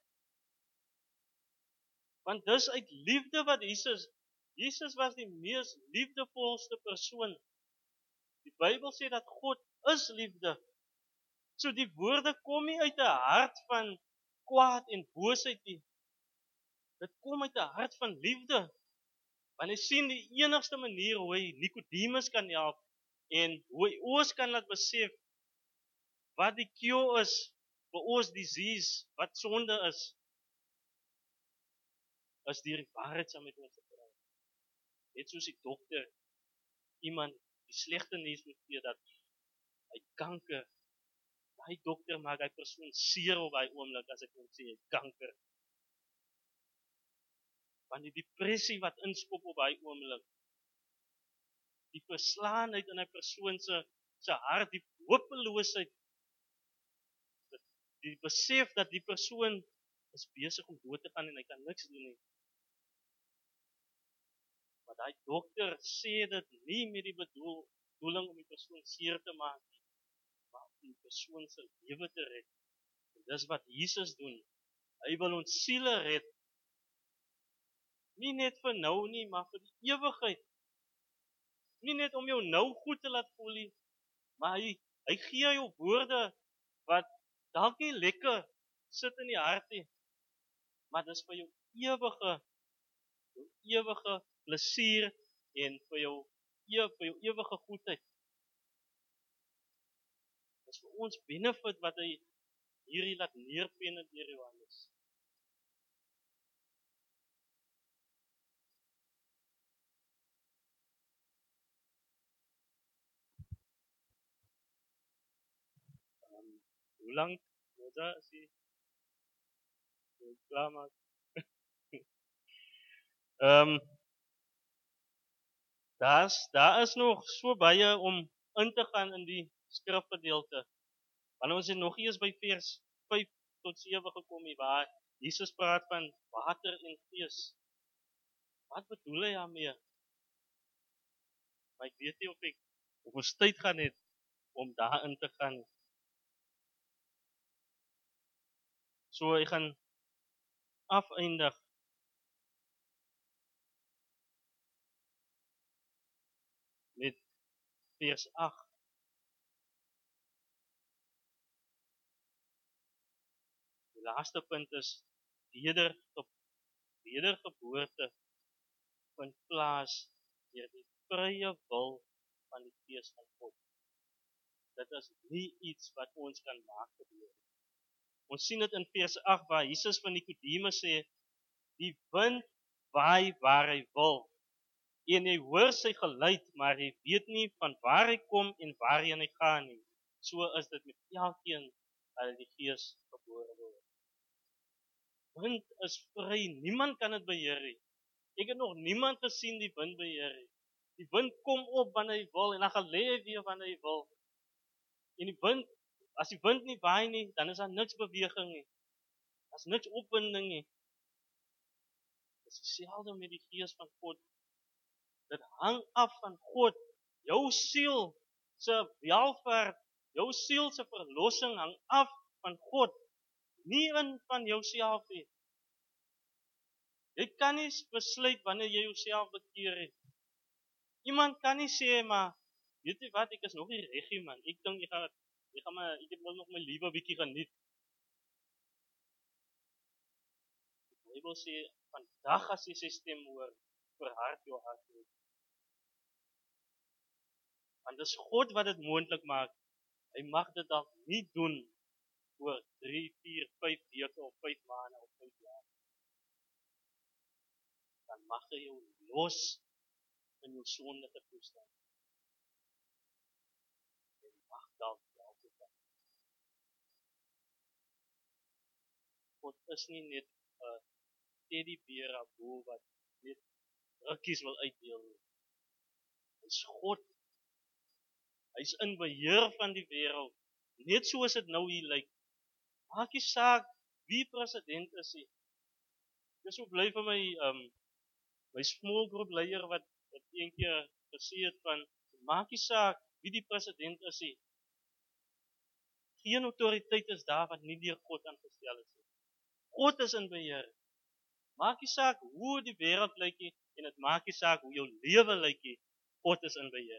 Want dis uit liefde wat Jesus was die mees liefdevolste persoon. Die Bybel sê dat God is liefde. So die woorde kom nie uit 'n hart van kwaad en boosheid nie. Dit kom uit 'n hart van liefde. Want hy sien die enigste manier hoe hy Nikodemus kan help en hoe hy ons kan laat besef wat die cure is vir ons disease, wat sonde is deur die waarheid saam met ons te praat. Net soos die dokter iemand die slegte nuus moet gee dat hy kanker. Hy dokter maak hy persoon seer op hy oomblik as ek hom sê hy kanker. Want die depressie wat inskop op hy oomblik, die verslaanheid in 'n persoon se hart, die hopeloosheid, die besef dat die persoon is besig om dood te gaan en hy kan niks doen nie. Maar daai dokter sê dit nie met die bedoeling om die persoon seer te maak, maar om die persoon se lewe te red. En dis wat Jesus doen. Hy wil ons siele red. Nie net vir nou nie, maar vir die ewigheid. Nie net om jou nou goed te laat voel nie, maar hy gee jou woorde wat dalk nie lekker sit in die hart nie, maar dis vir jou ewige plesier en vir jou ewige goedheid. Dis vir ons benefit wat hy hierdie laat neerpen deur Johannes. Hoe lank moet jy sê klaar maak? Daar is nog so baie om in te gaan in die skrifgedeelte. Want ons het nog eers by vers 5 tot 7 gekom nie, waar Jesus praat van water en gees. Wat bedoel hy daarmee? Maar ek weet nie of ons tyd gaan hê om daarin te gaan. So ek gaan afeindig met vers 8. Die laaste punt is wedergeboorte vind plaas deur die vrye wil van die Gees van God. Dit is nie iets wat ons kan maak gebeur. Ons sien dit in vers 8 waar Jesus van Nikodemus sê, die wind waai waar hy wil. En hy hoor sy geluid, maar hy weet nie van waar hy kom en waarheen hy gaan nie. So is dit met elkeen wat die Gees gebore word. Wind is vry, niemand kan dit beheer nie. Ek het nog niemand gesien die wind beheer nie. Die wind kom op wanneer hy wil en dan gaan lê hy weer wanneer hy wil. En die wind, as die wind nie waai nie, dan is daar niks beweging nie. Daar's niks opwinding nie. Dit is dieselfde met die Gees van God. Dit hang af van God. Jou siel se welvaart, jou siel se verlossing hang af van God, nie van jouself nie. Jy kan nie besluit wanneer jy jouself bekeer nie. Iemand kan nie sê, maar weet jy wat, ek is nog nie reg nie man. Ek dink ek het nog my liewe bietjie geniet. Die Bybel sê vandag as jy sy stem hoor, verhard jou hart nie. Want dis God wat dit moontlik maak. Hy mag dit dalk nie doen oor 3, 4, 5 weke of 5 maande of 5 jaar. Dan mag hy jou los in jou sondige toestand. Hy mag dalk elke dag. God is nie net 'n teddybeer abo wat net rukkies wil uitdeel nie. Dis God. Hy's in beheer van die wêreld. Net soos dit nou hier lyk. Maak nie saak wie president is nie. Dis so bly vir my small group leier wat eendag gesê het van maak nie saak wie die president is nie. Geen autoriteit is daar wat nie deur God aangestel is nie. God is in beheer. Maak nie saak hoe die wêreld lyk nie en dit maak nie saak hoe jou lewe lyk nie. God is in beheer.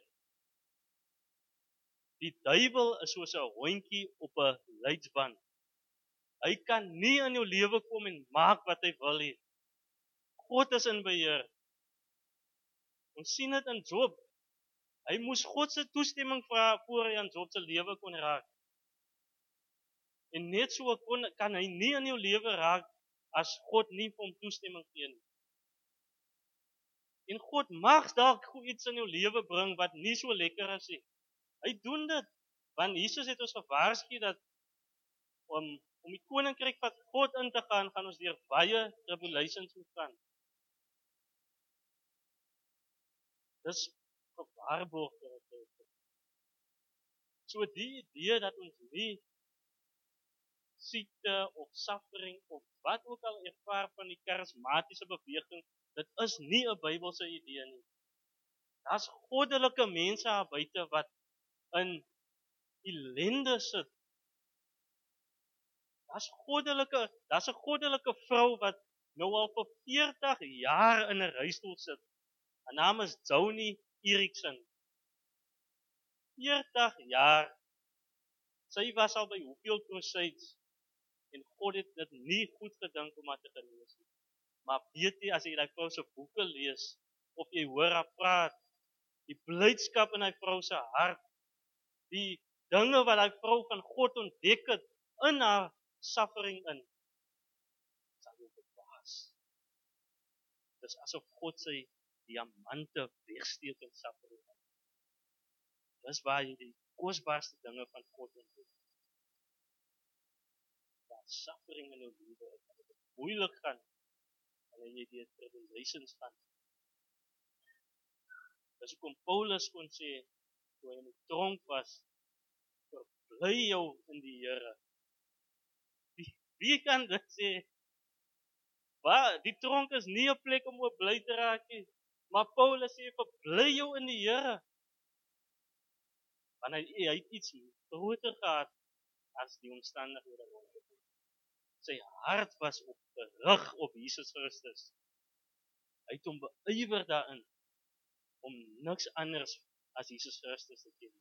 Die duiwel is soos 'n hondjie op 'n leidsband. Hy kan nie in jou lewe kom en maak wat hy wil nie. God is in beheer. Ons sien dit in Job. Hy moes God se toestemming vra voor hy aan Job se lewe kon raak. En net so kan hy nie in jou lewe raak as God nie vir hom toestemming gee nie. En God mag dalk iets in jou lewe bring wat nie so lekker is nie. Hy doen dit want Jesus het ons gewaarsku dat om die koninkryk van God in te gaan ons deur baie tribulations moet gaan. Dis gewaarborg vir ons. So die idee dat ons nie siekte of suffering of wat ook al ervaar van die karismatiese beweging, dit is nie 'n Bybelse idee nie. Daar's goddelike mense daar buite wat in ellende sit. Daar's 'n goddelike vrou wat nou al vir 40 jaar in 'n rolstoel sit. Haar naam is Joni Eareckson. 40 jaar. Sy was al by hoeveel crusades en God het dit nie goed gedink om haar te genees nie. Maar weet jy, as jy daai vrou se boeke lees of jy hoor haar praat, die blydskap in daai vrou se hart, die dinge wat daai vrou van God ontdek het in haar suffering in, sal jou verbaas. Dis asof God sy diamante wegsteek in suffering. Dis waar jy die kosbaarste dinge van God ontdek. Dat suffering in jou lewe is, dat dit moeilik gaan, wanneer jy deur tribulations gaan. Dis hoekom Paulus kon sê, toe hy in die tronk was, verbly jou in die Here. Wie kan dit sê? Die tronk is nie 'n plek om oop bly te raak nie, maar Paulus sê, verbly jou in die Here. Want hy het iets groter gehad as die omstandighede rondom hom. Sy hart was gerig op Jesus Christus. Hy het hom beywer daarin om niks anders as Jesus Christus te ken.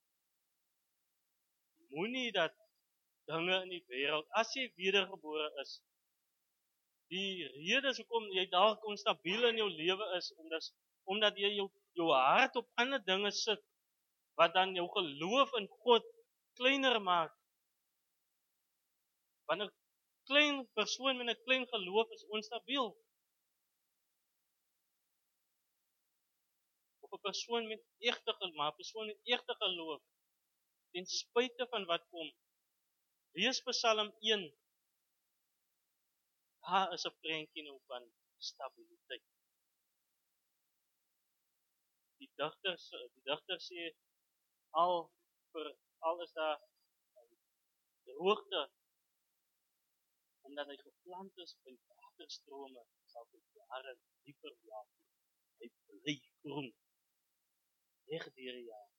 Moenie dat dinge in die wêreld, as jy wedergebore is, die rede hoekom jy dalk onstabiel in jou lewe is, omdat jy jou hart op ander dinge sit, wat dan jou geloof in God kleiner maak. Want 'n klein persoon met 'n klein geloof is onstabiel. Of 'n persoon met egte geloof, ten spyte van wat kom. Lees Psalm 1. Daar is 'n prentjie nou van stabiliteit. Die digter sê al is daar droogte, omdat hy geplant is by waterstrome, sal hy jare dieper laat. Hy bly groen. Reg deur die jaar.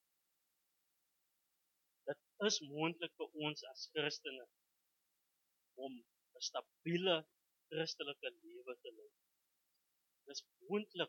Dit is moontlik vir ons as Christene om 'n stabiele Christelike lewe te lei. Dis moontlik.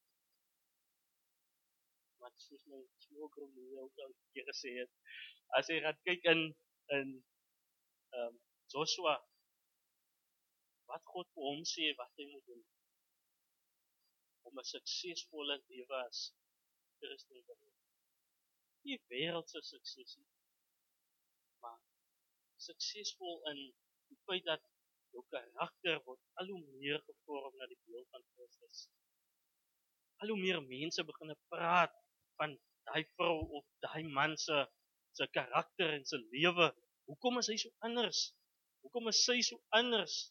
Maar soos my smokrom ook al keer gesê het, as jy gaan kyk in Joshua, wat God vir hom sê wat hy moet doen. om 'n suksesvolle lewe as Christen te leef. Nie wêreldse sukses nie, maar suksesvol in die feit dat jou karakter word al hoe meer gevorm na die beeld van Christus. Al hoe meer mense begin praat van daai vrou of daai man se karakter en se lewe. Hoekom is hy so anders? Hoekom is sy so anders?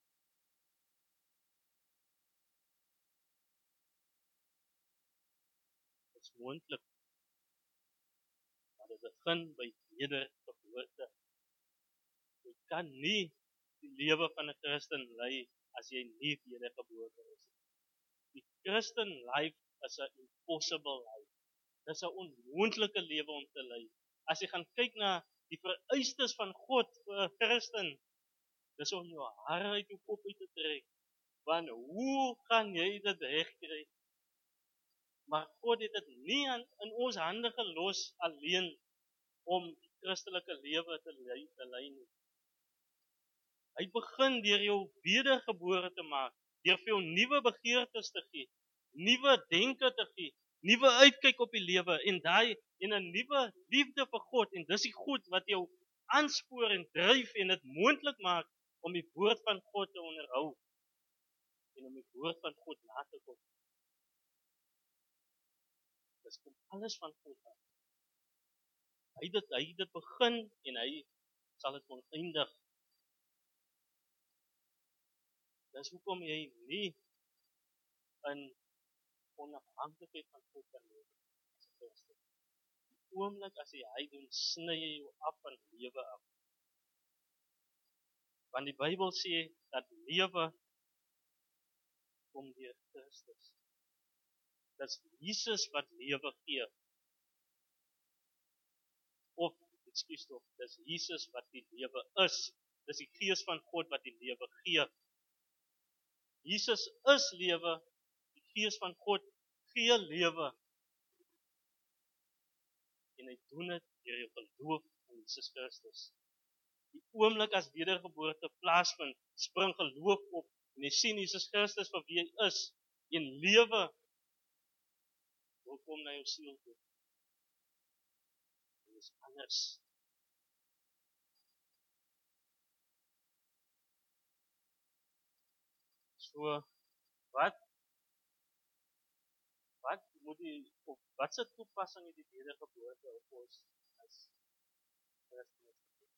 Dit is moontlik, maar dit begin by wedergeboorte. Jy kan nie die lewe van 'n Christen lei as jy nie wedergebore is. Die Christen life is 'n impossible life. Dit is 'n onmoontlike lewe om te lei. As jy gaan kyk na die vereistes van God vir 'n Christen, dis om jou hare uit jou kop uit te trek. Want hoe gaan jy dit regkry? Maar God het dit nie in ons hande gelos alleen om die Christelike lewe te lei nie. Hy begin deur jou wedergebore te maak, deur vir jou nuwe begeertes te gee, nuwe denke te gee, nuwe uitkyk op die lewe en 'n nuwe liefde vir God, en dis die goed wat jou aanspoor en dryf en dit moontlik maak om die woord van God te onderhou en om die woord van God na te kom. Dis kom alles van God af. Hy het dit begin en hy sal dit oneindig. Dis hoekom jy nie in onafhanklikheid van God kan lewe as 'n Christen. Die oomblik as jy hy doen, sny jy jou af van lewe af. Want die Bybel sê dat lewe kom deur Christus. Dis Jesus wat lewe gee. Of, ekskuus tog, dis Jesus wat die lewe is. Dis die Gees van God wat die lewe gee. Jesus is lewe, die Gees van God gee lewe. En hy doen dit deur jou geloof in Jesus Christus. Die oomblik as wedergeboorte plaasvind, spring geloof op en jy sien Jesus Christus vir wie hy is en lewe wil kom na jou siel toe. Dit is anders. So, wat moet die, of wat se toepassing het die wedergeboorte op ons as Christen?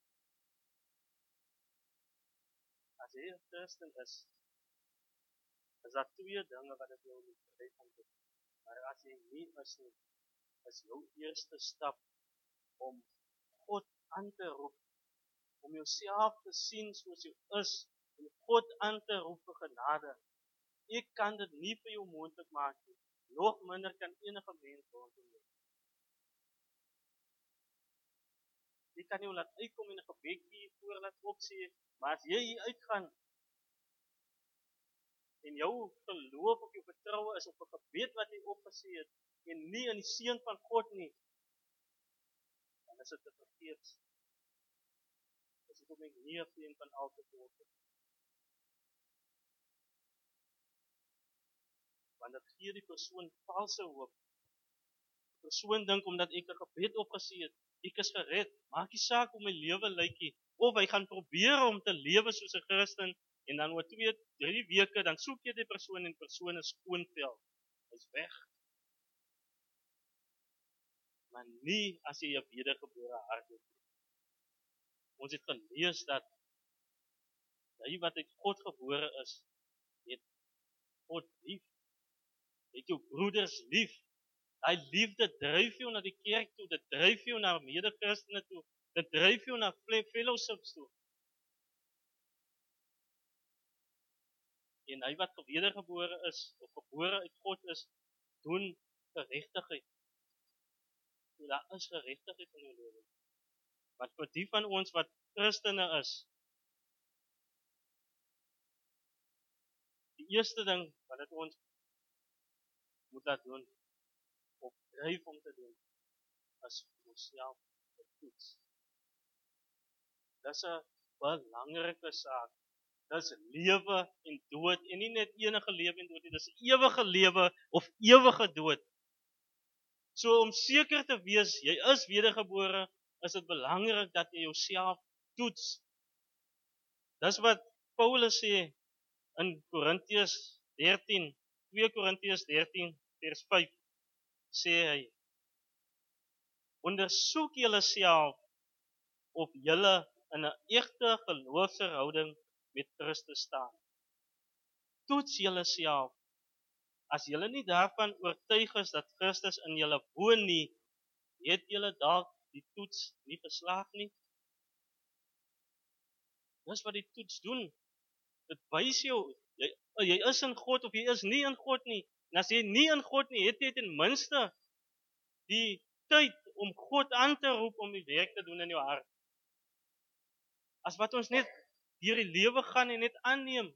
As jy 'n Christen is daar twee dinge wat ek jou moet bereid om te doen. Maar as jy nie is jou eerste stap om God aan te roep, om jouself te sien soos jy is, en God aan te roep vir genade. Ek kan dit nie vir jou moontlik maak nie. Nog minder kan enige mens rondom jou. Jy kan jou laat uitkom en 'n gebedjie voor laat opsê, maar as jy hier uitgaan en jou geloof of jou vertroue is op 'n gebed wat jy opgesê het en nie in die seën van God nie, dan is dit te vergeefs. Dis hoekom ek nie 'n vriend van altyd word nie. Want dit gee die persoon valse hoop. Die persoon dink omdat ek 'n gebed opgesê het, ek is gered. Maak nie saak hoe my lewe lyk nie, of hy gaan probeer om te lewe soos 'n Christen en dan oor 2-3 weke dan soek jy die persoon en die persoon is skoonvel. Hy's weg. Maar nie as jy 'n wedergebore hart het. Ons het gelees dat hy wat uit God gebore is, het God lief. Het jou broeders lief. Daai liefde dryf jou na die kerk toe, dit dryf jou na mede-Christene toe, dit dryf jou na fellowships toe. En hy wat wedergebore is, of gebore uit God is, doen geregtigheid. So daar is geregtigheid in jou lewe. Want vir die van ons wat Christene is, die eerste ding wat dit ons moet laat doen, of dryf om te doen, is onsself te toets. Dis 'n belangrike saak. Dis lewe en dood en nie net enige lewe en dood nie, dis ewige lewe of ewige dood. So om seker te wees jy is wedergebore, is dit belangrik dat jy jouself toets. Dis wat Paulus sê in Korintiërs 13, 2 Korintiërs 13 vers 5 sê hy: ondersoek julleself of julle in 'n egte geloofsverhouding met Christus staan. Toets julleself. As julle nie daarvan oortuig is dat Christus in julle woon nie, het julle dalk die toets nie geslaag nie. Dis wat die toets doen. Dit wys jou, jy is in God of jy is nie in God nie. En as jy nie in God nie, het jy ten minste die tyd om God aan te roep om die werk te doen in jou hart. As wat ons net deur die lewe gaan en net aanneem.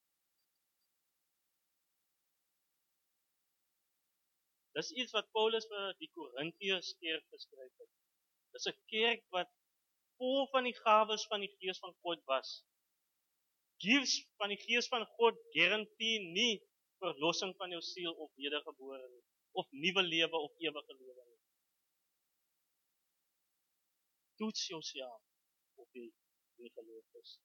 Dis iets wat Paulus vir die Korintiërs kerk geskryf het. Dis 'n kerk wat vol van die gawes van die Gees van God was. Gifts van die Gees van God garandeer nie verlossing van jou siel of wedergebore nie, of nuwe lewe of ewige lewe nie. Toets jouself of jy nie geloof is.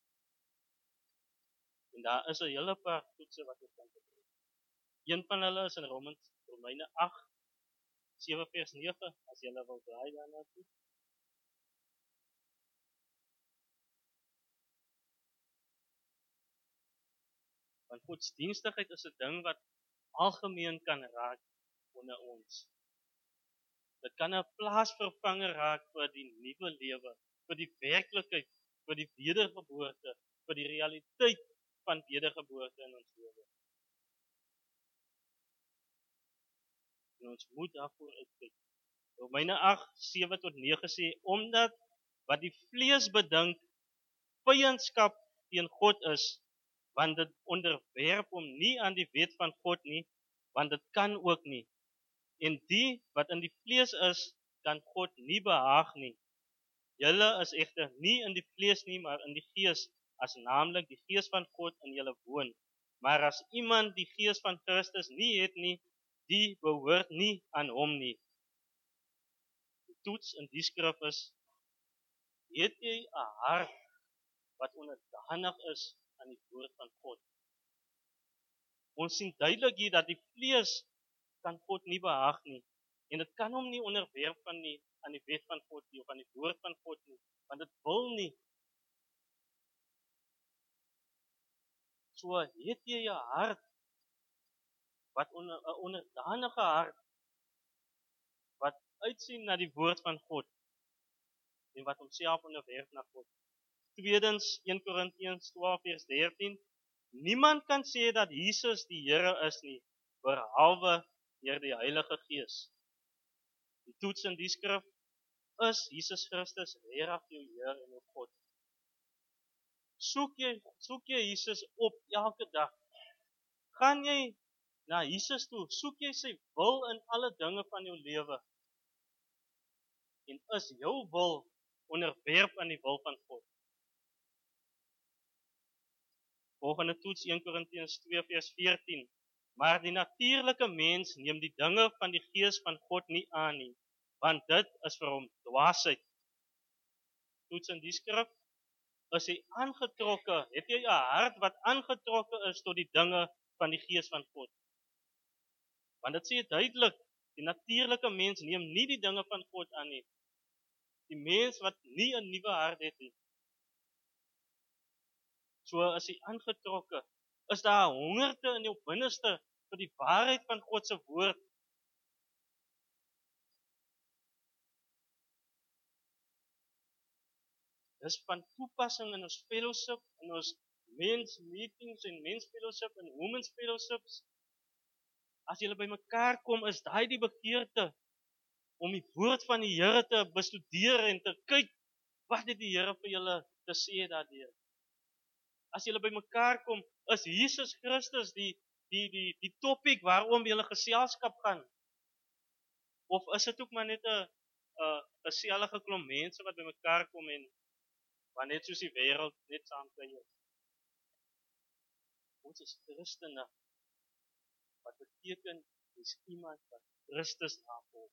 En daar is 'n hele paar toetse wat jy kan doen. Een van hulle is in Romeine 8, 7 vers 9, as jy wil blaai daarna toe. Want godsdienstigheid is 'n ding wat algemeen kan raak onder ons. Dit kan 'n plaasvervanger raak vir die nuwe lewe, vir die werklikheid, vir die wedergeboorte, vir die realiteit van wedergeboorte in ons lewe. En ons moet daarvoor uitkyk. Romeine 8, 7 tot 9 sê, omdat wat die vlees bedink vyandskap teen God is, want dit onderwerp hom nie aan die wet van God nie, want dit kan ook nie. En die wat in die vlees is, kan God nie behaag nie. Julle is egter nie in die vlees nie, maar in die gees, as naamlik die gees van God in julle woon. Maar as iemand die gees van Christus nie het nie, die behoort nie aan hom nie. Die toets in die skrif is, het jy 'n hart wat onderdanig is aan die woord van God? Ons sien duidelik hier dat die vlees kan God nie behaag nie. En dit kan hom nie onderwerp aan die wet van God nie, of aan die woord van God nie, want dit wil nie. So het jy 'n hart, wat 'n onderdanige hart, wat uitsien na die woord van God, en wat homself onderwerp na God. Tweedens, 1 Korintiërs 12 vers 13, niemand kan sê dat Jesus die Here is nie, behalwe deur die Heilige Gees. Die toets in die skrif, is Jesus Christus regtig jou Heer en jou God? Soek jy Jesus op elke dag? Gaan jy na Jesus toe? Soek jy sy wil in alle dinge van jou lewe? En is jou wil onderwerp aan die wil van God? Volgende toets 1 Korintiërs 2 vers 14. Maar die natuurlike mens neem die dinge van die Gees van God nie aan nie, want dit is vir hom dwaasheid. Toets in die skrif, is jy aangetrokke, het jy 'n hart wat aangetrokke is tot die dinge van die Gees van God? Want dit sê duidelik, die natuurlike mens neem nie die dinge van God aan nie. Die mens wat nie 'n nuwe hart het nie. So is hy aangetrokke. Is daar 'n hongerte in jou binneste vir die waarheid van God se woord? Dis van toepassing in ons fellowship, in ons men's meetings en men's fellowship en women's fellowships. As julle bymekaar kom, is daai die begeerte om die woord van die Here te bestudeer en te kyk wat het die Here vir julle te sê daardeur. As julle bymekaar kom, is Jesus Christus die topik waarom julle geselskap gaan? Of is dit ook maar net 'n gesellige klomp mense wat bymekaar kom en maar net soos die wêreld net saam kuier? Ons is Christene, wat beteken, is iemand wat Christus navolg.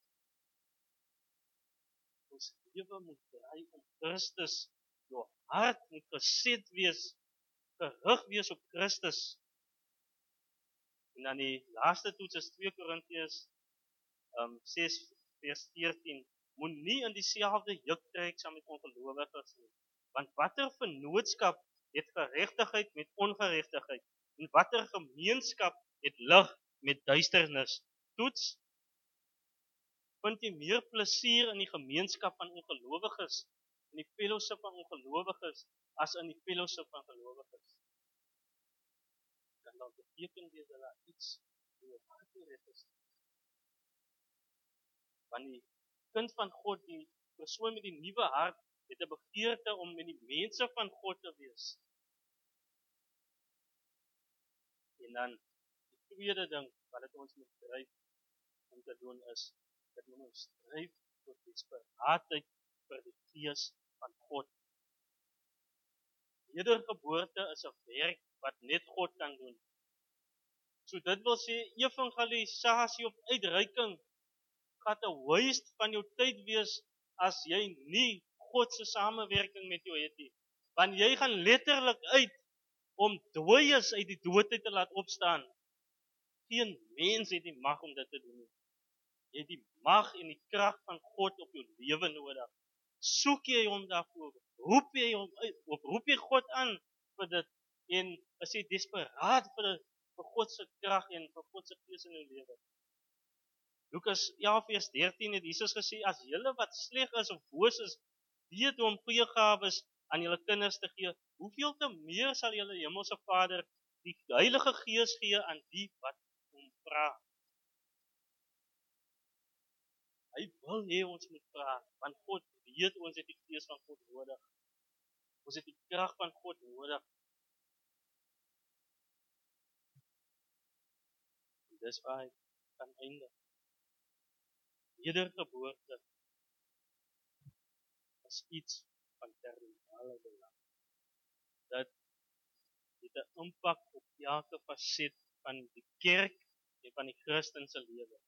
Ons lewe moet draai om Christus, jou hart moet geset wees, gerig wees op Christus. En dan die laaste toets is 2 Korintiërs 6 vers 14, moet nie in dieselfde juk trek saam met ongelowiges nie. Want watter vennootskap het geregtigheid met ongeregtigheid? En watter gemeenskap het lig met duisternis? Toets, vind jy meer plesier in die gemeenskap van ongelowiges, in die fellowship van ongelowiges, as in die fellowship van gelowiges? Kan dan beteken wees dat daar iets in jou hart is. Want die kind van God, die persoon met die nuwe hart, het 'n begeerte om met die mense van God te wees. En dan, die tweede ding wat dit ons moet dryf om te doen is, dat ons dryf tot desperaatheid vir die gees van God. Wedergeboorte is 'n werk wat net God kan doen. So dit wil sê, evangelisasie of uitreiking gaan 'n waste van jou tyd wees as jy nie God se samewerking met jou het nie. Want jy gaan letterlik uit om dooies uit die dood te laat opstaan. Geen mens het die mag om dit te doen nie. Jy het die mag en die krag van God op jou lewe nodig. Soek jy hom daarvoor? Roep jy God aan vir dit? En is jy desperaat vir God se krag en vir God se gees in jou lewe? Lukas 11 vers 13 het Jesus gesê, as julle wat sleg is of boos is, weet om goeie gawes aan julle kinders te gee, hoeveel te meer sal julle hemelse Vader die Heilige Gees gee aan die wat hom vra. Hy wil hê ons moet vra, want God weet ons het die Gees van God nodig. Ons het die krag van God nodig. En dis waar hy kan eindig. Wedergeboorte is iets van kardinale belang. Dat het 'n impak op elke faset van die kerk en van die Christen se lewe.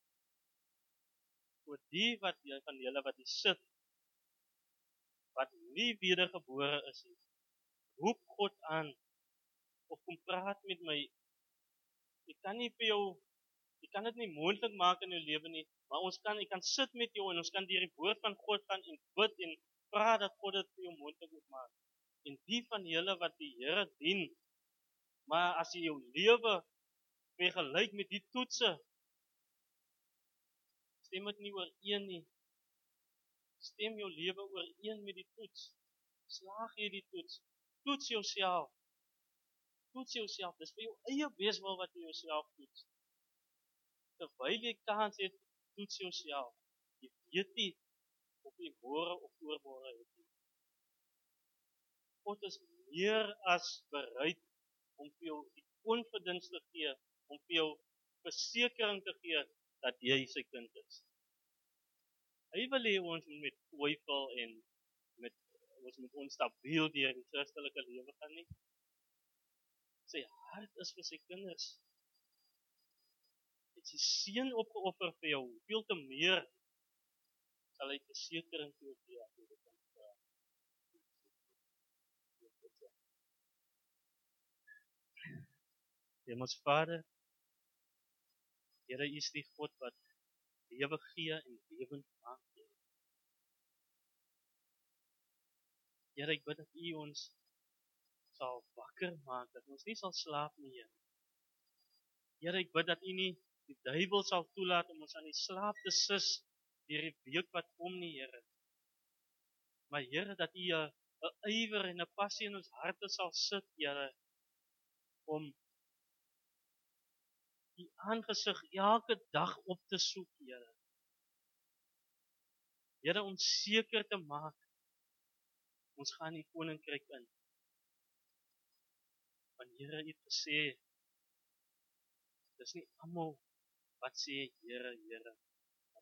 Voor die van julle wat hier sit, wat nie wedergebore is nie, roep God aan, of kom praat met my. Ek kan dit nie moontlik maak in jou lewe nie, maar ek kan sit met jou en ons kan deur die woord van God gaan en bid en vra dat God dit vir jou moontlik moet maak. En die van julle wat die Here dien, maar as jy jou lewe vergelyk met die toetse, stem dit nie ooreen nie. Stem jou lewe ooreen met die toets. Slaag jy die toets? Toets jouself. Toets jouself. Dis vir jou eie beswil wat jy jouself toets. Terwyl jy kans het, toets jouself. Jy weet nie of jy môre of oormôre het nie. God is meer as bereid om vir jou die confidence te gee, om vir jou versekering te gee dat jy sy kind is. Hy wil hê ons met twyfel en ons moet onstabiel deur die Christelike lewe gaan nie. Sy hart is vir sy kinders. Het sy seun opgeoffer vir jou, hoeveel te meer sal hy versekering vir jou gee as jy dit kan vra. Hemelse Vader, Here, U is die God wat lewe gee en lewend maak. Here, ek bid dat U ons sal wakker maak, dat ons nie sal slaap nie, Here. Here, ek bid dat U nie die duiwel sal toelaat om ons aan die slaap te sis deur die week wat kom nie, Here. Maar Here, dat U 'n ywer en 'n passie in ons harte sal sit, Here, om U aangesig elke dag op te soek, Here. Here, om seker te maak ons gaan die koninkryk in. Want Here, U het gesê, dis nie almal wat sê Here, Here.